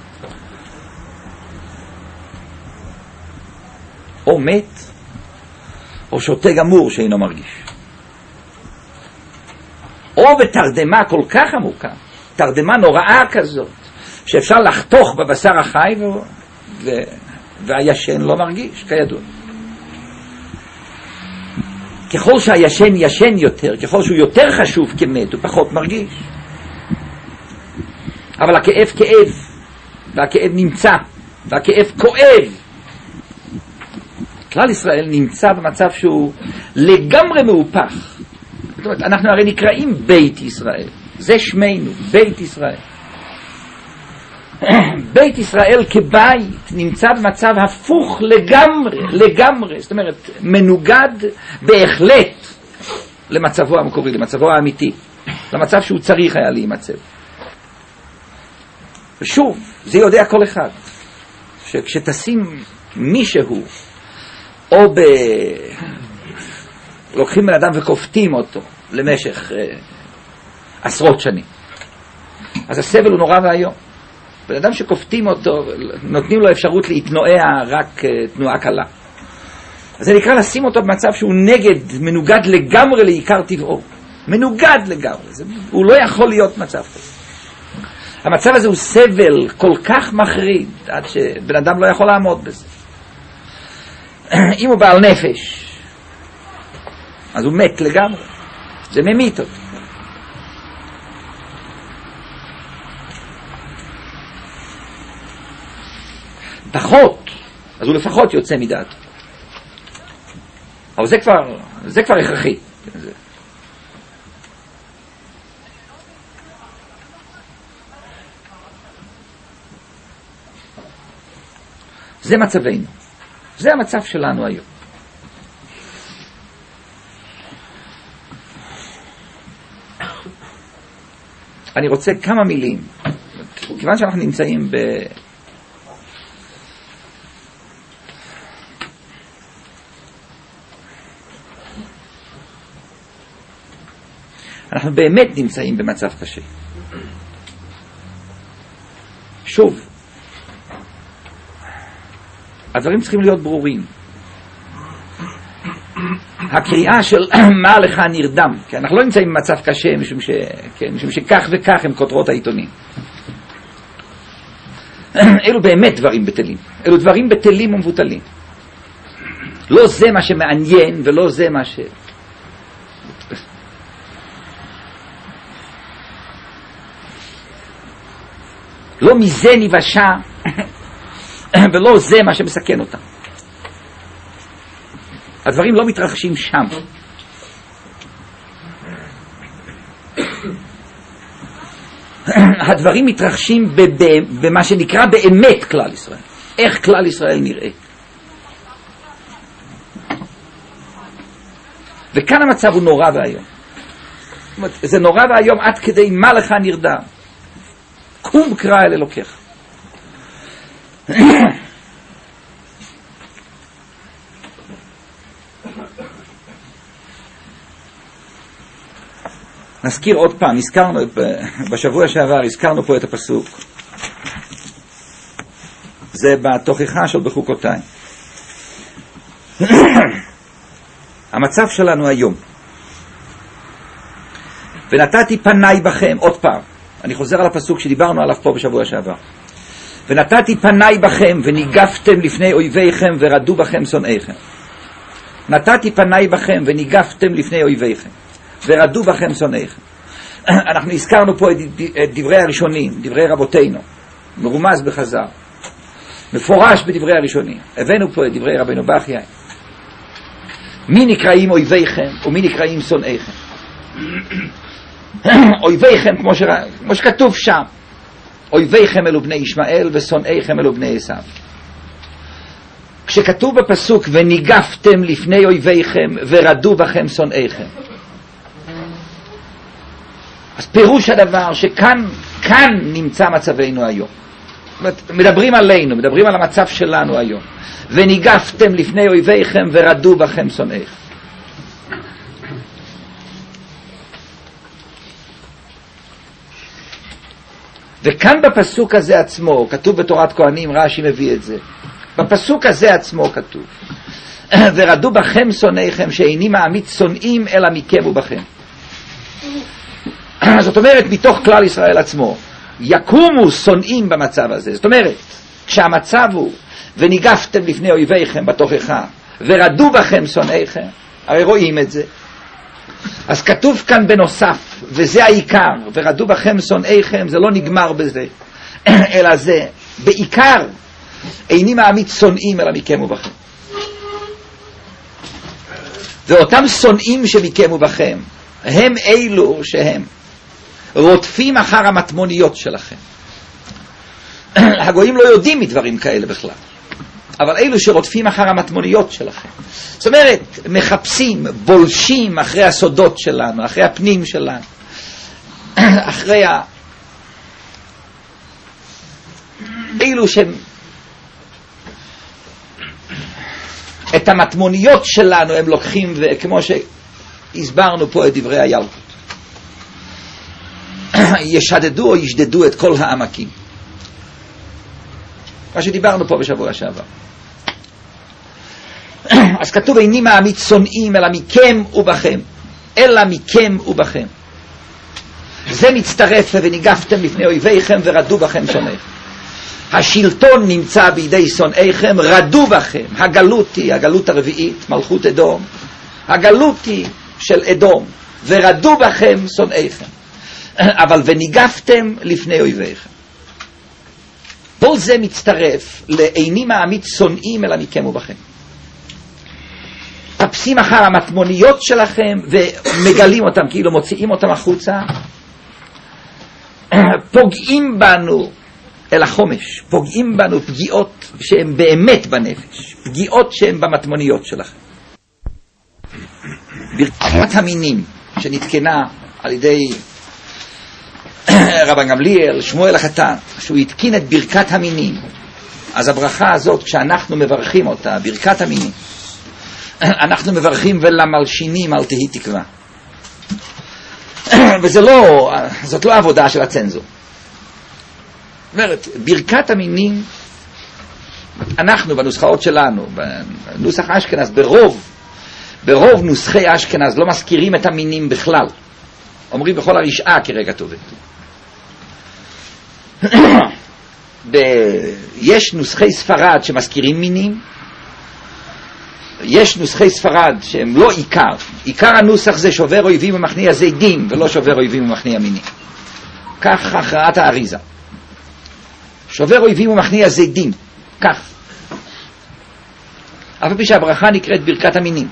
או מת או שותה גמור שאינו מרגיש, או בתרדמה כל כך עמוקה, תרדמה נוראה כזאת שאפשר לחתוך בבשר החי ו... ו... והישן לא מרגיש, כידוע. ככל שהישן ישן יותר, ככל שהוא יותר חשוב כמת, הוא פחות מרגיש. אבל הכאב כאב, והכאב נמצא, והכאב כואב. כלל ישראל נמצא במצב שהוא לגמרי מהופך. זאת אומרת, אנחנו הרי נקראים בית ישראל, זה שמנו, בית ישראל. בית ישראל כבית נמצא במצב הפוך לגמרי, לגמרי, זאת אומרת, מנוגד בהחלט למצבו המקורי, למצבו האמיתי, למצב שהוא צריך היה להימצב. ושוב, זה יודע כל אחד, שכשתשים מישהו, או ב... לוקחים בן אדם וכופתים אותו למשך אה, עשרות שנים, אז הסבל הוא נורא והיום. בן אדם שכופתים אותו, נותנים לו אפשרות להתנועע רק אה, תנועה קלה. אז זה נקרא לשים אותו במצב שהוא נגד, מנוגד לגמרי לעיקר טבעו. מנוגד לגמרי. זה, הוא לא יכול להיות מצב כזה. המצב הזה הוא סבל כל כך מחריד, עד שבן אדם לא יכול לעמוד בזה. אם הוא בעל נפש, אז הוא מת לגמרי. זה ממית אותו. פחות, אז הוא לפחות יוצא מדעתו. אבל זה כבר, זה כבר הכרחי. זה. זה מצבנו. זה המצב שלנו היום. אני רוצה כמה מילים, כיוון שאנחנו נמצאים ב... אנחנו באמת נמצאים במצב קשה. שוב, הדברים צריכים להיות ברורים. הקריאה של מה לך נרדם, כי אנחנו לא נמצאים במצב קשה משום, ש... כן, משום שכך וכך הם כותרות העיתונים. אלו באמת דברים בטלים. אלו דברים בטלים ומבוטלים. לא זה מה שמעניין ולא זה מה ש... לא מזה נבשה ולא זה מה שמסכן אותם. הדברים לא מתרחשים שם. הדברים מתרחשים במה שנקרא באמת כלל ישראל. איך כלל ישראל נראה. וכאן המצב הוא נורא והיום. זה נורא והיום עד כדי מה לך נרדם. קום קרא אל אלוקיך. נזכיר עוד פעם, הזכרנו בשבוע שעבר, הזכרנו פה את הפסוק. זה בתוכחה של בחוקותיי. המצב שלנו היום. ונתתי פניי בכם, עוד פעם. אני חוזר על הפסוק שדיברנו עליו פה בשבוע שעבר. ונתתי פניי בכם וניגפתם לפני אויביכם ורדו בכם שונאיכם. נתתי פניי בכם וניגפתם לפני אויביכם ורדו בכם שונאיכם. אנחנו הזכרנו פה את דברי הראשונים, דברי רבותינו, מרומז בחז"ל, מפורש בדברי הראשונים. הבאנו פה את דברי רבנו בחייא. מי נקראים אויביכם ומי נקראים שונאיכם? אויביכם, כמו, ש... כמו שכתוב שם, אויביכם אלו בני ישמעאל ושונאיכם אלו בני עשיו. כשכתוב בפסוק וניגפתם לפני אויביכם ורדו בכם שונאיכם, אז פירוש הדבר שכאן כאן נמצא מצבנו היום. מדברים עלינו, מדברים על המצב שלנו היום. וניגפתם לפני אויביכם ורדו בכם שונאיכם. וכאן בפסוק הזה עצמו, כתוב בתורת כהנים, רש"י מביא את זה, בפסוק הזה עצמו כתוב ורדו בכם שונאיכם שאיני מעמיד שונאים אלא מכם ובכם. זאת אומרת, מתוך כלל ישראל עצמו יקומו שונאים במצב הזה. זאת אומרת, כשהמצב הוא וניגפתם לפני אויביכם בתוכחה ורדו בכם שונאיכם, הרי רואים את זה. אז כתוב כאן בנוסף, וזה העיקר, ורדו בכם שונאיכם, זה לא נגמר בזה, אלא זה בעיקר איני מעמיד שונאים אלא מכם ובכם. ואותם שונאים שמכם ובכם הם אלו שהם רודפים אחר המטמוניות שלכם. הגויים לא יודעים מדברים כאלה בכלל, אבל אלו שרודפים אחר המטמוניות שלכם, זאת אומרת, מחפשים, בולשים אחרי הסודות שלנו, אחרי הפנים שלנו, אחרי ה... אלו שהם את המטמוניות שלנו הם לוקחים, וכמו שהסברנו פה את דברי הילקוט, ישדדו או ישדדו את כל העמקים, מה שדיברנו פה בשבוע שעבר. אז כתוב, איני מעמיד שונאים אלא מכם ובכם, אלא מכם ובכם. זה מצטרף, וניגפתם לפני אויביכם ורדו בכם שונאיכם. השלטון נמצא בידי שונאיכם, רדו בכם. הגלות היא, הגלות הרביעית, מלכות אדום, הגלות היא של אדום, ורדו בכם שונאיכם. אבל וניגפתם לפני אויביכם. כל זה מצטרף לאיני מעמיד שונאים אלא מכם ובכם. תפסים אחר המטמוניות שלכם ומגלים אותם, כאילו מוציאים אותם החוצה, פוגעים בנו אל החומש, פוגעים בנו פגיעות שהן באמת בנפש, פגיעות שהן במטמוניות שלכם. ברכת המינים שנתקנה על ידי רבן גמליאל, שמואל החתן, שהוא התקין את ברכת המינים, אז הברכה הזאת, כשאנחנו מברכים אותה, ברכת המינים, אנחנו מברכים ולמלשינים אל תהי תקווה. וזה לא, זאת לא עבודה של הצנזור. זאת אומרת, ברכת המינים, אנחנו בנוסחאות שלנו, בנוסח אשכנז, ברוב, ברוב נוסחי אשכנז לא מזכירים את המינים בכלל. אומרים בכל הרשעה כרגע טובת. יש נוסחי ספרד שמזכירים מינים, יש נוסחי ספרד שהם לא עיקר. עיקר הנוסח זה שובר אויבים ומכניע זידים, ולא שובר אויבים ומכניע מינים. כך הכרעת האריזה. שובר אויבים ומכניע זידים, כך. אף פי שהברכה נקראת ברכת המינים.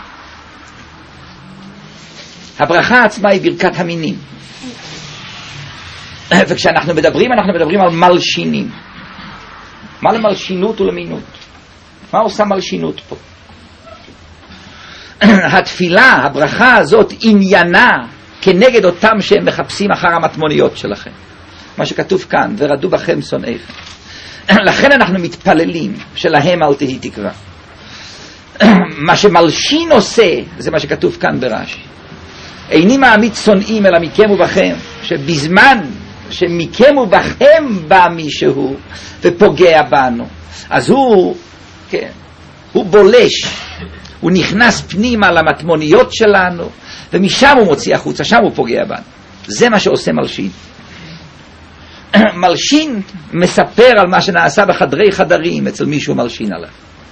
הברכה עצמה היא ברכת המינים. וכשאנחנו מדברים, אנחנו מדברים על מלשינים. מה למלשינות ולמינות? מה עושה מלשינות פה? התפילה, הברכה הזאת, עניינה כנגד אותם שהם מחפשים אחר המטמוניות שלכם. מה שכתוב כאן, ורדו בכם שונאיכם. לכן אנחנו מתפללים שלהם אל תהי תקווה. מה שמלשין עושה, זה מה שכתוב כאן ברש"י. איני מעמיד שונאים אלא מכם ובכם, שבזמן שמכם ובכם בא מישהו ופוגע בנו, אז הוא, כן, הוא בולש, הוא נכנס פנימה למטמוניות שלנו, ומשם הוא מוציא החוצה, שם הוא פוגע בנו. זה מה שעושה מלשין. מלשין מספר על מה שנעשה בחדרי חדרים אצל מישהו מלשין עליו.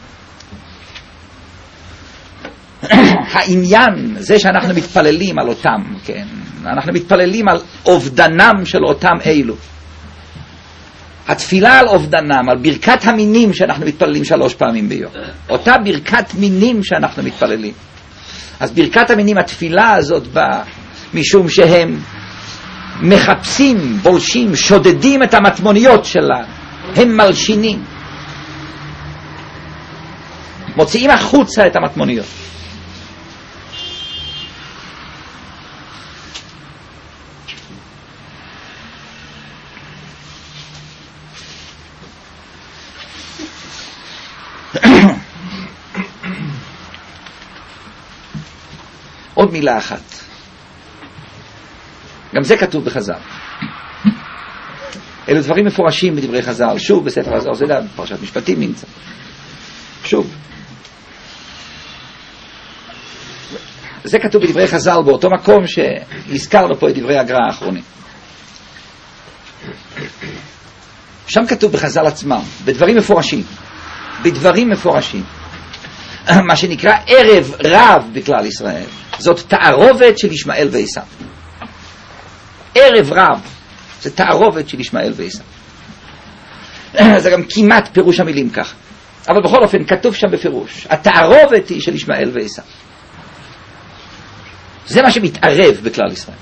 העניין זה שאנחנו מתפללים על אותם, כן, אנחנו מתפללים על אובדנם של אותם אלו. התפילה על אובדנם, על ברכת המינים שאנחנו מתפללים שלוש פעמים ביום, אותה ברכת מינים שאנחנו מתפללים. אז ברכת המינים, התפילה הזאת באה משום שהם מחפשים, בולשים, שודדים את המטמוניות שלנו, הם מלשינים, מוציאים החוצה את המטמוניות. עוד מילה אחת, גם זה כתוב בחז"ל, אלו דברים מפורשים בדברי חז"ל, שוב בספר הזוהר, זה פרשת משפטים נמצא, שוב זה כתוב בדברי חז"ל באותו מקום שהזכרנו פה את דברי הגר"א האחרונים. שם כתוב בחז"ל עצמם, בדברים מפורשים, בדברים מפורשים, מה שנקרא ערב רב בכלל ישראל, זאת תערובת של ישמעאל ועשיו. ערב רב זה תערובת של ישמעאל ועשיו. זה גם כמעט פירוש המילים כך, אבל בכל אופן כתוב שם בפירוש, התערובת היא של ישמעאל ועשיו. זה מה שמתערב בכלל ישראל.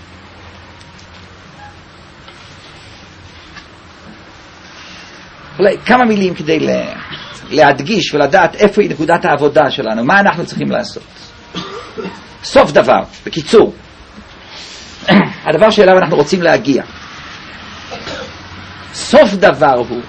אולי כמה מילים כדי להדגיש ולדעת איפה היא נקודת העבודה שלנו, מה אנחנו צריכים לעשות. סוף דבר, בקיצור, הדבר שאליו אנחנו רוצים להגיע. סוף דבר הוא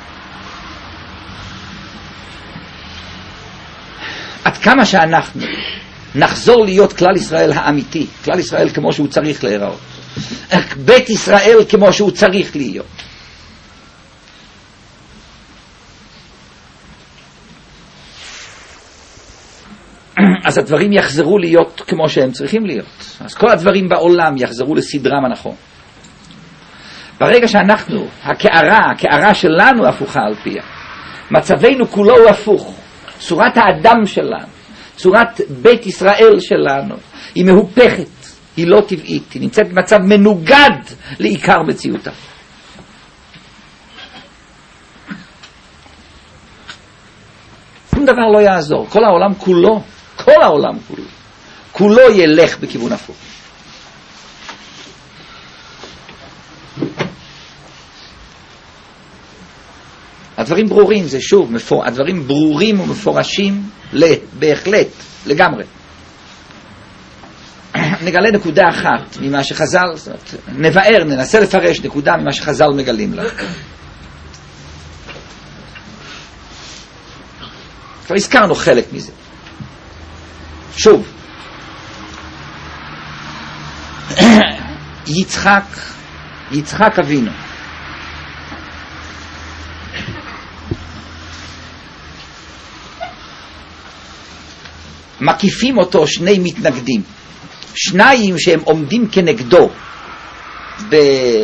עד כמה שאנחנו נחזור להיות כלל ישראל האמיתי, כלל ישראל כמו שהוא צריך להיראות, בית ישראל כמו שהוא צריך להיות. אז הדברים יחזרו להיות כמו שהם צריכים להיות. אז כל הדברים בעולם יחזרו לסדרם הנכון. ברגע שאנחנו, הקערה, הקערה שלנו הפוכה על פיה, מצבנו כולו הוא הפוך. צורת האדם שלנו, צורת בית ישראל שלנו, היא מהופכת, היא לא טבעית, היא נמצאת במצב מנוגד לעיקר מציאותה. שום דבר לא יעזור, כל העולם כולו, כל העולם כולו, כולו ילך בכיוון הפוך. הדברים ברורים, זה שוב, מפור... הדברים ברורים ומפורשים בהחלט, לגמרי. נגלה נקודה אחת ממה שחז"ל, נבאר, ננסה לפרש נקודה ממה שחז"ל מגלים לה. כבר הזכרנו חלק מזה. שוב, יצחק, יצחק אבינו, מקיפים אותו שני מתנגדים, שניים שהם עומדים כנגדו ב...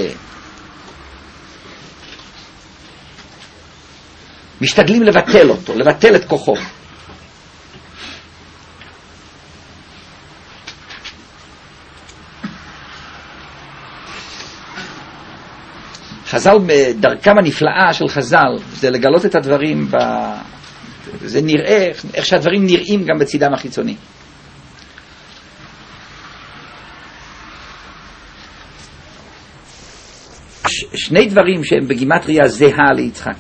משתדלים לבטל אותו, לבטל את כוחו. חז"ל, בדרכם הנפלאה של חז"ל, זה לגלות את הדברים ב... זה נראה, איך שהדברים נראים גם בצדם החיצוני. ש- שני דברים שהם בגימטריה זהה ליצחק.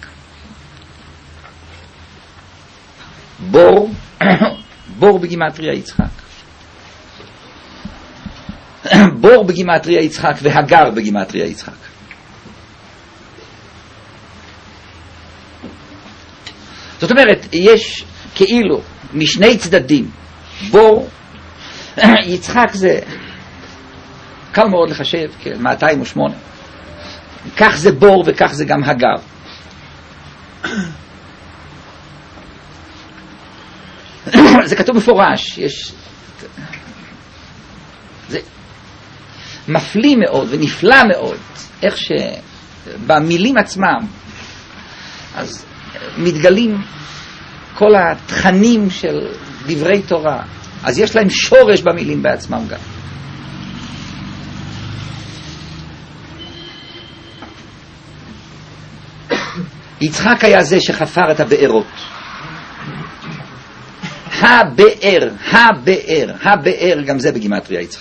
בור, בור בגימטריה יצחק. בור בגימטריה יצחק והגר בגימטריה יצחק. זאת אומרת, יש כאילו משני צדדים בור, יצחק זה קל מאוד לחשב, מאתיים ושמונה, כך זה בור וכך זה גם הגר. זה כתוב מפורש, יש... זה מפליא מאוד ונפלא מאוד איך שבמילים עצמם אז מתגלים כל התכנים של דברי תורה, אז יש להם שורש במילים בעצמם גם. יצחק היה זה שחפר את הבארות. הבאר, הבאר, הבאר, גם זה בגימטריה יצחק.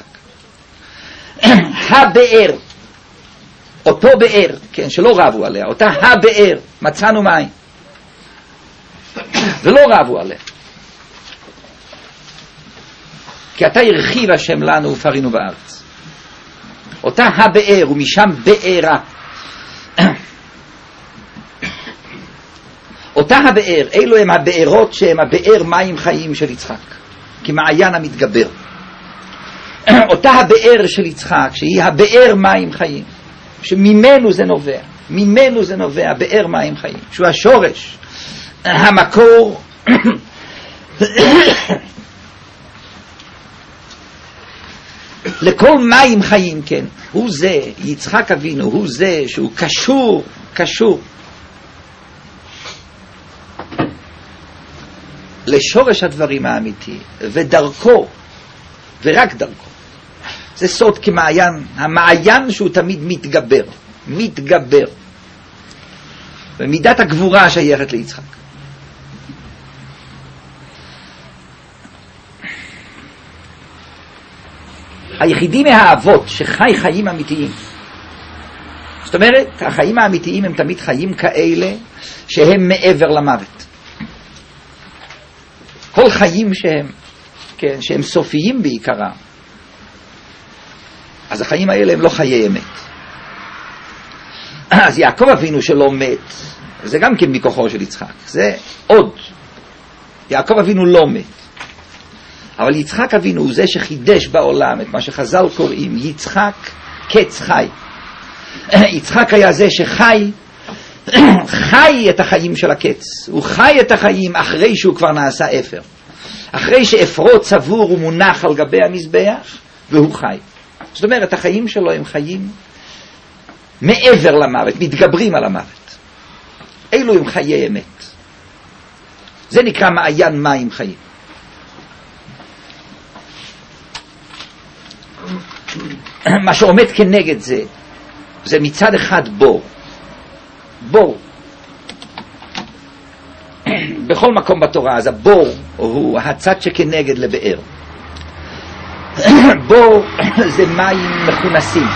הבאר, אותו באר, כן, שלא רבו עליה, אותה הבאר, מצאנו מים. ולא רבו עליה. כי אתה הרחיב השם לנו ופרינו בארץ. אותה הבאר, ומשם בארה. אותה הבאר, אלו הם הבארות שהם הבאר מים חיים של יצחק, כמעיין המתגבר. אותה הבאר של יצחק, שהיא הבאר מים חיים, שממנו זה נובע, ממנו זה נובע, באר מים חיים, שהוא השורש, המקור, לכל מים חיים, כן, הוא זה, יצחק אבינו, הוא זה שהוא קשור, קשור, לשורש הדברים האמיתי, ודרכו, ורק דרכו. זה סוד כמעיין, המעיין שהוא תמיד מתגבר, מתגבר. ומידת הגבורה שייכת ליצחק. היחידי מהאבות שחי חיים אמיתיים. זאת אומרת, החיים האמיתיים הם תמיד חיים כאלה שהם מעבר למוות. כל חיים שהם, כן, שהם סופיים בעיקרם, אז החיים האלה הם לא חיי אמת. אז יעקב אבינו שלא מת, זה גם כן מכוחו של יצחק, זה עוד. יעקב אבינו לא מת, אבל יצחק אבינו הוא זה שחידש בעולם את מה שחז"ל קוראים יצחק קץ חי. יצחק היה זה שחי, חי את החיים של הקץ. הוא חי את החיים אחרי שהוא כבר נעשה אפר, אחרי שאפרו צבור ומונח על גבי המזבח והוא חי. זאת אומרת, החיים שלו הם חיים מעבר למוות, מתגברים על המוות. אלו הם חיי אמת. זה נקרא מעיין מים חיים. מה שעומד כנגד זה, זה מצד אחד בור. בור. בכל מקום בתורה, אז הבור הוא הצד שכנגד לבאר. בור זה מים מכונסים.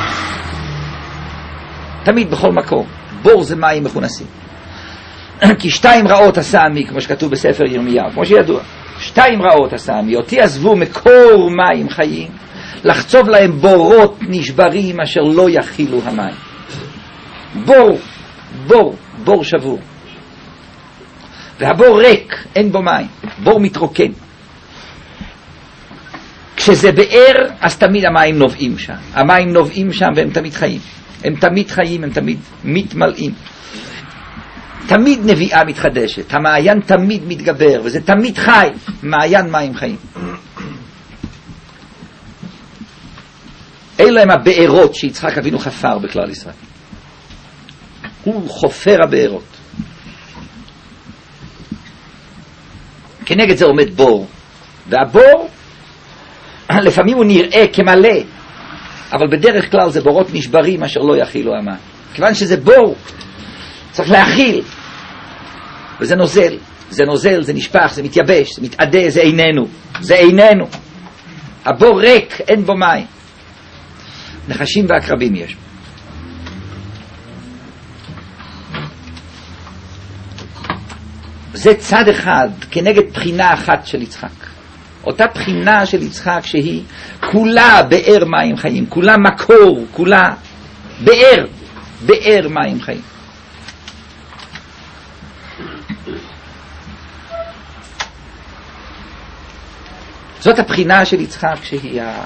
תמיד בכל מקום. בור זה מים מכונסים. כי שתיים רעות עשה עמי, כמו שכתוב בספר ירמיהו, כמו שידוע. שתיים רעות עשה עמי, אותי עזבו מקור מים חיים, לחצוב להם בורות נשברים אשר לא יכילו המים. בור, בור, בור שבור. והבור ריק, אין בו מים, בור מתרוקן. כשזה באר, אז תמיד המים נובעים שם. המים נובעים שם והם תמיד חיים. הם תמיד חיים, הם תמיד מתמלאים. תמיד נביאה מתחדשת. המעיין תמיד מתגבר, וזה תמיד חי. מעיין מים חיים. אלו הם הבארות שיצחק אבינו חפר בכלל ישראל. הוא חופר הבארות. כנגד זה עומד בור. והבור, לפעמים הוא נראה כמלא, אבל בדרך כלל זה בורות נשברים אשר לא יכילו המים. כיוון שזה בור, צריך להכיל. וזה נוזל. זה נוזל, זה נשפך, זה מתייבש, זה מתעדה, זה איננו. זה איננו. הבור ריק, אין בו מים. נחשים ועקרבים יש. זה צד אחד כנגד בחינה אחת של יצחק. אותה בחינה של יצחק שהיא כולה באר מים חיים, כולה מקור, כולה באר, באר מים חיים. זאת הבחינה של יצחק שהיא ה...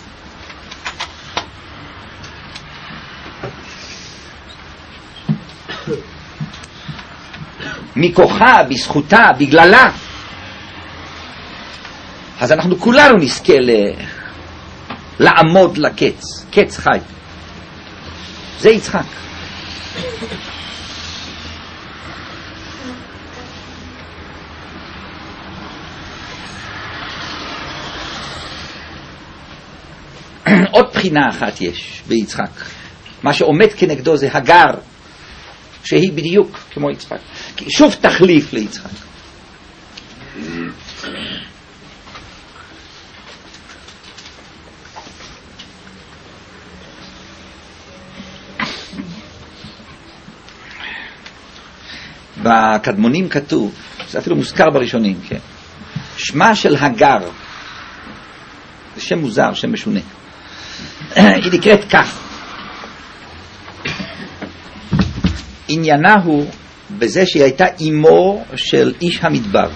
מכוחה, בזכותה, בגללה. אז אנחנו כולנו נזכה ל... לעמוד לקץ, קץ חי. זה יצחק. עוד בחינה אחת יש ביצחק. מה שעומד כנגדו זה הגר, שהיא בדיוק כמו יצחק. שוב תחליף ליצחק. בקדמונים כתוב, זה אפילו מוזכר בראשונים, כן? שמה של הגר, זה שם מוזר, שם משונה. היא נקראת כך. עניינה הוא בזה שהיא הייתה אימו של איש המדבר.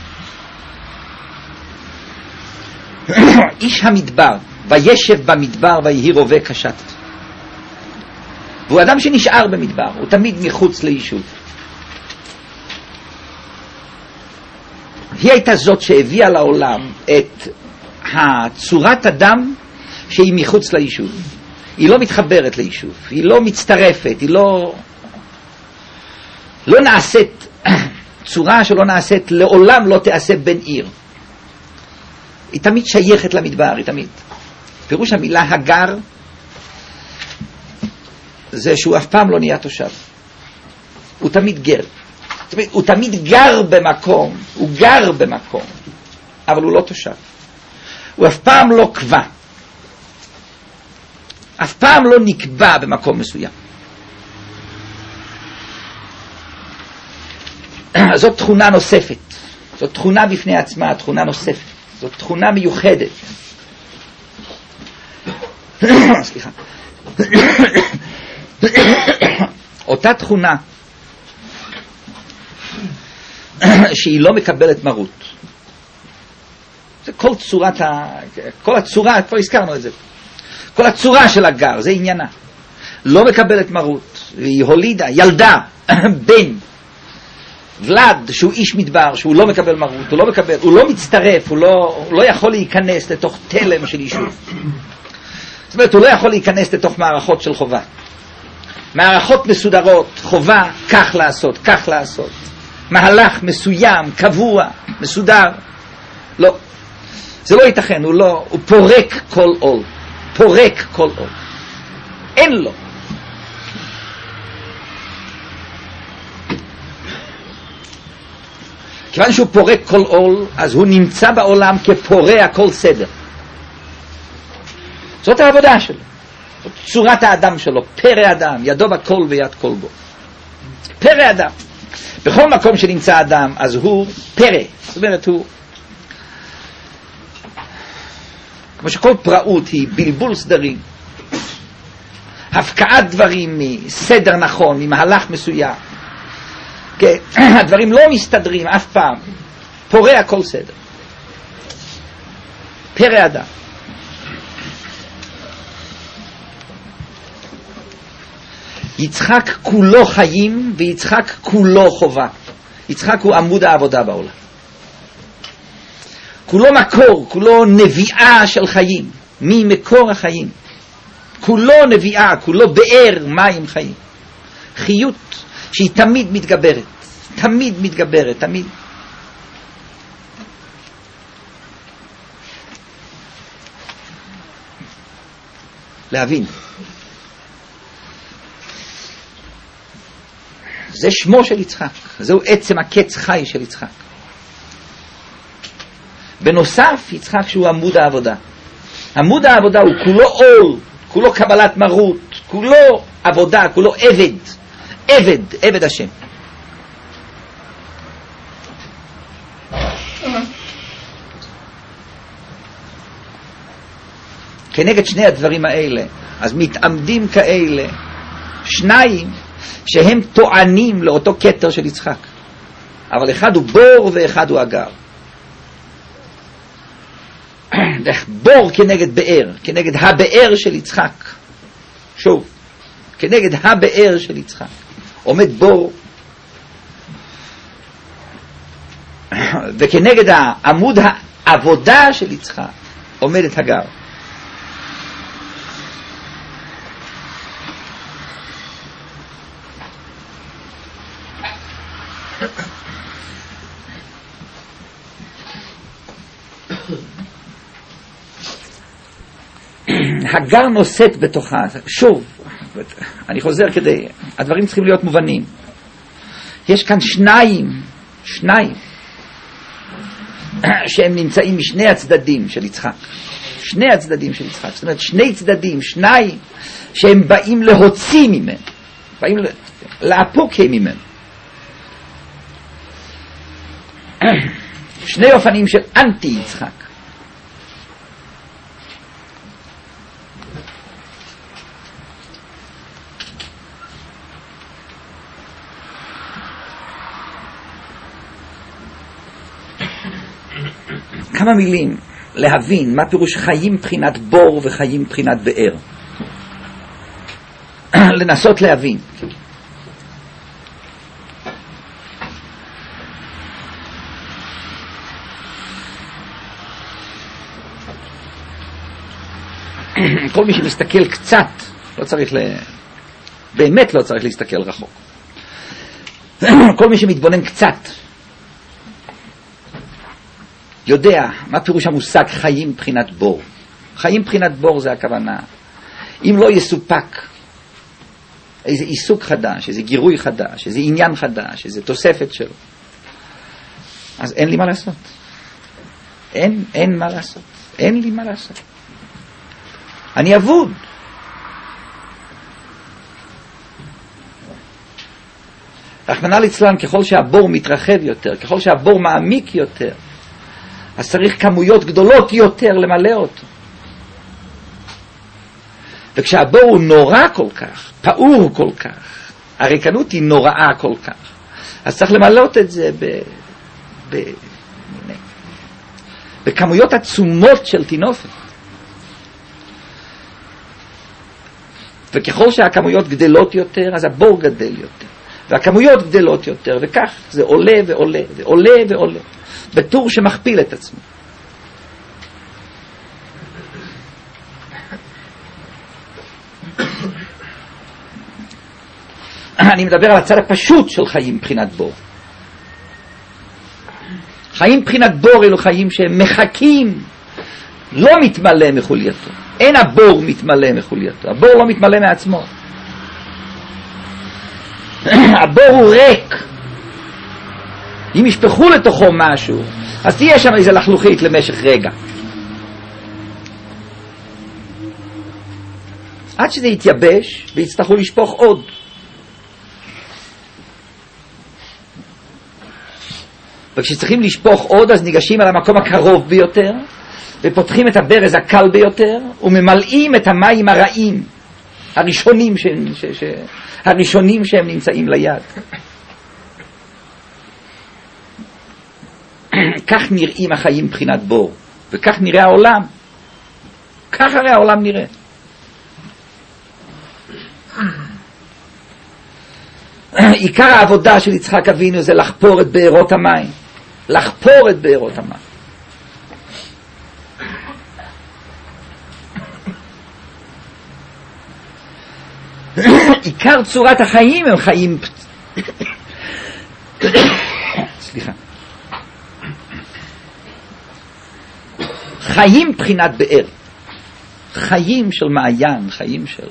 איש המדבר, וישב במדבר ויהי רובה קשת. והוא אדם שנשאר במדבר, הוא תמיד מחוץ ליישוב. היא הייתה זאת שהביאה לעולם את הצורת אדם שהיא מחוץ ליישוב. היא לא מתחברת ליישוב, היא לא מצטרפת, היא לא... לא נעשית, צורה שלא נעשית, לעולם לא תעשה בן עיר. היא תמיד שייכת למדבר, היא תמיד. פירוש המילה הגר, זה שהוא אף פעם לא נהיה תושב. הוא תמיד גר. זאת אומרת, הוא תמיד גר במקום, הוא גר במקום, אבל הוא לא תושב. הוא אף פעם לא קבע. אף פעם לא נקבע במקום מסוים. זאת תכונה נוספת, זאת תכונה בפני עצמה, תכונה נוספת, זאת תכונה מיוחדת. סליחה. אותה תכונה שהיא לא מקבלת מרות. זה כל צורת ה... כל הצורה, כבר הזכרנו את זה. כל הצורה של הגר, זה עניינה. לא מקבלת מרות. היא הולידה, ילדה, בן. ולד, שהוא איש מדבר, שהוא לא מקבל מרות, הוא לא מקבל, הוא לא מצטרף, הוא לא, הוא לא יכול להיכנס לתוך תלם של יישוב. זאת אומרת, הוא לא יכול להיכנס לתוך מערכות של חובה. מערכות מסודרות, חובה, כך לעשות, כך לעשות. מהלך מסוים, קבוע, מסודר. לא. זה לא ייתכן, הוא לא, הוא פורק כל עול. פורק כל עול. אין לו. כיוון שהוא פורק כל עול, אז הוא נמצא בעולם כפורע כל סדר. זאת העבודה שלו. זאת צורת האדם שלו. פרא אדם, ידו בכל ויד כל בו. פרא אדם. בכל מקום שנמצא אדם, אז הוא פרא. זאת אומרת, הוא... כמו שכל פראות היא בלבול סדרים. הפקעת דברים מסדר נכון, ממהלך מסוים. כן, הדברים לא מסתדרים אף פעם. פורע כל סדר. פרא אדם. יצחק כולו חיים ויצחק כולו חובה. יצחק הוא עמוד העבודה בעולם. כולו מקור, כולו נביאה של חיים. ממקור החיים. כולו נביאה, כולו באר מים חיים. חיות שהיא תמיד מתגברת. תמיד מתגברת, תמיד. להבין. זה שמו של יצחק. זהו עצם הקץ חי של יצחק. בנוסף, יצחק שהוא עמוד העבודה. עמוד העבודה הוא כולו עול, כולו קבלת מרות, כולו עבודה, כולו עבד. עבד, עבד השם. כנגד שני הדברים האלה, אז מתעמדים כאלה, שניים, שהם טוענים לאותו כתר של יצחק. אבל אחד הוא בור ואחד הוא אגר. בור כנגד באר, כנגד הבאר של יצחק. שוב, כנגד הבאר של יצחק. עומד בור, וכנגד העמוד העבודה של יצחק עומדת הגר. הגר נושאת בתוכה, שוב, אני חוזר כדי, הדברים צריכים להיות מובנים. יש כאן שניים, שניים, שהם נמצאים משני הצדדים של יצחק. שני הצדדים של יצחק, זאת אומרת שני צדדים, שניים, שהם באים להוציא ממנו, באים להפוק ממנו. שני אופנים של אנטי יצחק. כמה מילים להבין מה פירוש חיים מבחינת בור וחיים מבחינת באר. לנסות להבין. כל מי שמסתכל קצת, לא צריך ל... באמת לא צריך להסתכל רחוק. כל מי שמתבונן קצת, יודע מה פירוש המושג חיים מבחינת בור. חיים מבחינת בור זה הכוונה. אם לא יסופק איזה עיסוק חדש, איזה גירוי חדש, איזה עניין חדש, איזה תוספת שלו, אז אין לי מה לעשות. אין, אין מה לעשות. אין לי מה לעשות. אני אבוד. רחמנא ליצלן, ככל שהבור מתרחב יותר, ככל שהבור מעמיק יותר, אז צריך כמויות גדולות יותר למלא אותו. וכשהבור הוא נורא כל כך, פעור כל כך, הריקנות היא נוראה כל כך, אז צריך למלא את זה ב... ב... בכמויות עצומות של תינופת. וככל שהכמויות גדלות יותר, אז הבור גדל יותר. והכמויות גדלות יותר, וכך זה עולה ועולה ועולה ועולה, בטור שמכפיל את עצמו. אני מדבר על הצד הפשוט של חיים מבחינת בור. חיים מבחינת בור אלו חיים שהם מחכים, לא מתמלא מחולייתו. אין הבור מתמלא מחולייתו. הבור לא מתמלא מעצמו. הבור הוא ריק. אם ישפכו לתוכו משהו, אז תהיה שם איזה לחלוכית למשך רגע. עד שזה יתייבש ויצטרכו לשפוך עוד. וכשצריכים לשפוך עוד, אז ניגשים על המקום הקרוב ביותר, ופותחים את הברז הקל ביותר, וממלאים את המים הרעים, הראשונים, ש... ש... ש... הראשונים שהם נמצאים ליד. כך נראים החיים מבחינת בור, וכך נראה העולם. כך הרי העולם נראה. עיקר העבודה של יצחק אבינו זה לחפור את בארות המים. לחפור את בארות המים. עיקר צורת החיים הם חיים סליחה חיים מבחינת באר, חיים של מעיין, חיים של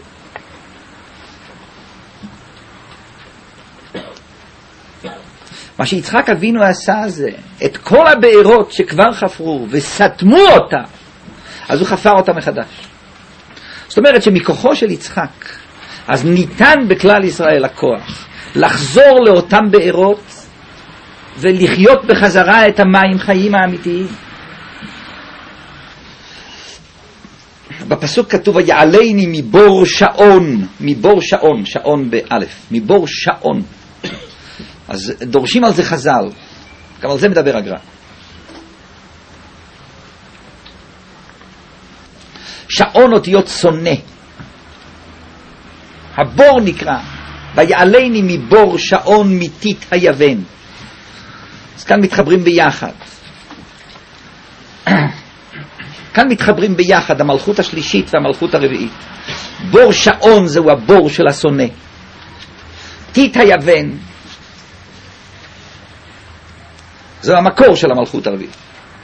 מה שיצחק אבינו עשה זה את כל הבארות שכבר חפרו וסתמו אותה, אז הוא חפר אותה מחדש. זאת אומרת שמכוחו של יצחק אז ניתן בכלל ישראל הכוח לחזור לאותם בארות ולחיות בחזרה את המים חיים האמיתיים. בפסוק כתוב ויעלני מבור שעון, מבור שעון, שעון באלף, מבור שעון. אז דורשים על זה חז"ל, גם על זה מדבר הגר"א. שעון אותיות שונא. הבור נקרא ויעלני מבור שעון מתית היוון. אז כאן מתחברים ביחד. כאן מתחברים ביחד המלכות השלישית והמלכות הרביעית. בור שעון זהו הבור של השונא. תית היוון זהו המקור של המלכות הרביעית.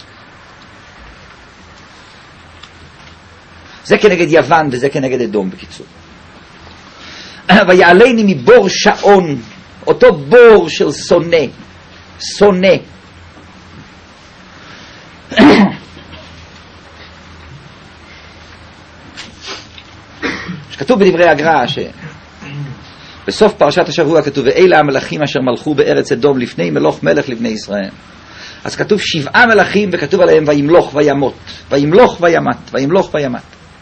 זה כנגד יוון וזה כנגד אדום בקיצור. ויעלני מבור שעון, אותו בור של שונא, שונא. שכתוב בדברי הגר"א שבסוף פרשת השבוע כתוב ואלה המלאכים אשר מלכו בארץ אדום לפני מלוך מלך לבני ישראל. אז כתוב שבעה מלאכים וכתוב עליהם וימלוך וימות, וימלוך וימת, וימלוך וימת.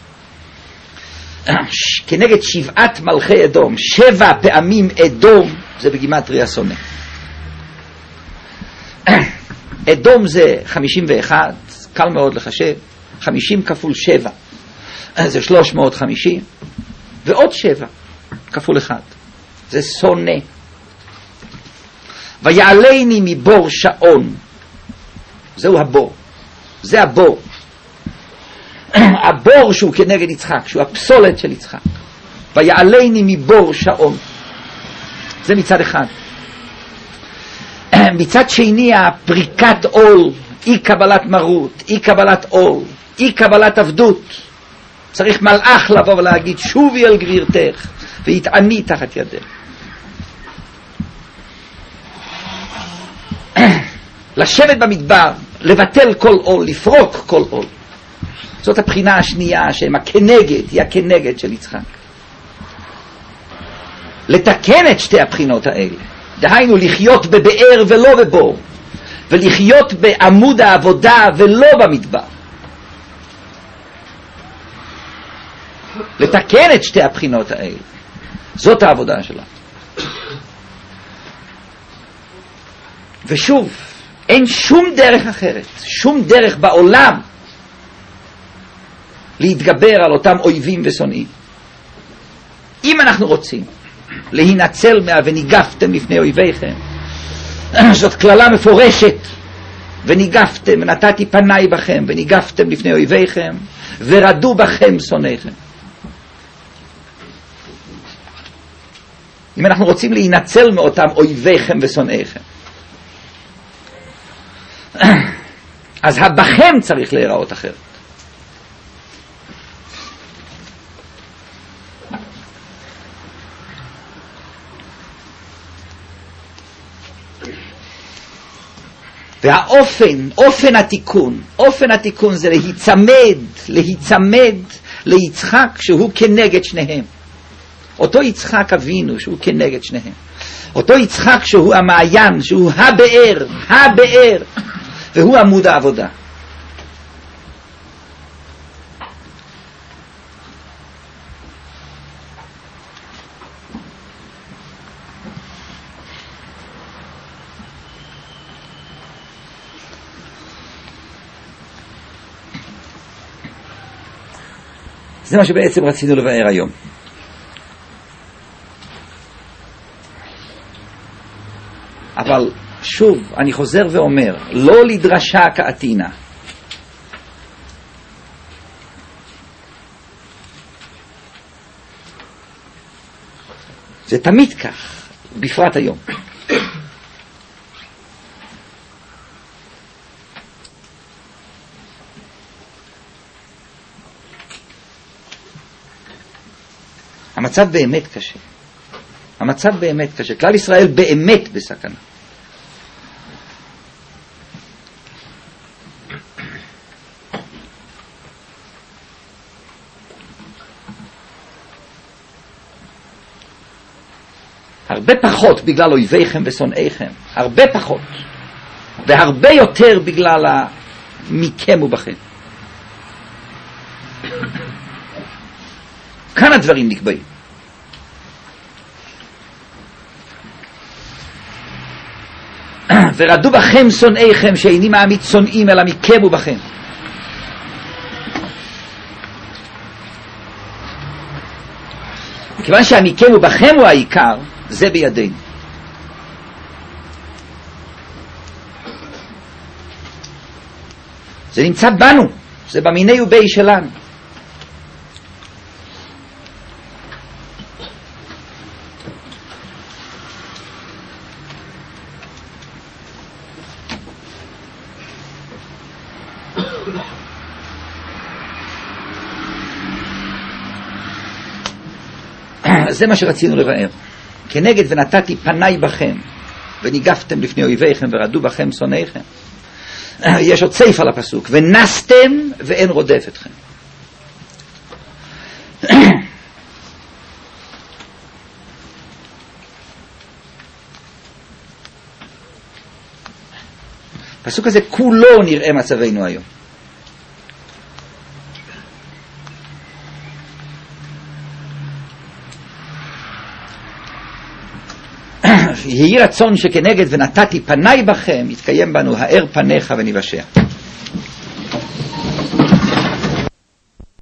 כנגד שבעת מלכי אדום, שבע פעמים אדום, זה בגימטריה שונא. אדום זה חמישים ואחת, קל מאוד לחשב, חמישים כפול שבע, זה שלוש מאות וחמישים, ועוד שבע כפול אחד, זה שונא. ויעלני מבור שעון, זהו הבור, זה הבור. הבור שהוא כנגד יצחק, שהוא הפסולת של יצחק. ויעלני מבור שעון, זה מצד אחד. מצד שני הפריקת עול, אי קבלת מרות, אי קבלת עול, אי קבלת עבדות. צריך מלאך לבוא ולהגיד שובי אל גבירתך והתעני תחת ידך. לשבת במדבר, לבטל כל עול, לפרוק כל עול. זאת הבחינה השנייה שהם הכנגד, היא הכנגד של יצחק. לתקן את שתי הבחינות האלה, דהיינו לחיות בבאר ולא בבור, ולחיות בעמוד העבודה ולא במדבר. לתקן את שתי הבחינות האלה, זאת העבודה שלה. ושוב, אין שום דרך אחרת, שום דרך בעולם להתגבר על אותם אויבים ושונאים. אם אנחנו רוצים להינצל מה וניגפתם לפני אויביכם, זאת כללה מפורשת, וניגפתם, נתתי פניי בכם, וניגפתם לפני אויביכם, ורדו בכם שונאיכם. אם אנחנו רוצים להינצל מאותם אויביכם ושונאיכם, אז הבכם צריך להיראות אחרת. והאופן, אופן התיקון, אופן התיקון זה להיצמד, להיצמד ליצחק שהוא כנגד שניהם. אותו יצחק אבינו שהוא כנגד שניהם. אותו יצחק שהוא המעיין, שהוא הבאר, הבאר, והוא עמוד העבודה. זה מה שבעצם רצינו לבאר היום. אבל שוב, אני חוזר ואומר, לא לדרשה כעתינה. זה תמיד כך, בפרט היום. המצב באמת קשה. המצב באמת קשה. כלל ישראל באמת בסכנה. הרבה פחות בגלל אויביכם ושונאיכם. הרבה פחות. והרבה יותר בגלל מכם ובכם. כאן הדברים נקבעים. ורדו בכם שונאיכם שאיני מעמיד שונאים אלא מכם ובכם. כיוון שהמכם ובכם הוא העיקר, זה בידינו. זה נמצא בנו, זה במיני ובי שלנו. זה מה שרצינו לבאר. כנגד ונתתי פניי בכם וניגפתם לפני אויביכם ורדו בכם שונאיכם. יש עוד סעיף על הפסוק, ונסתם ואין רודף אתכם. הפסוק הזה כולו נראה מצבנו היום. יהי רצון שכנגד ונתתי פניי בכם יתקיים בנו האר פניך ונבשע.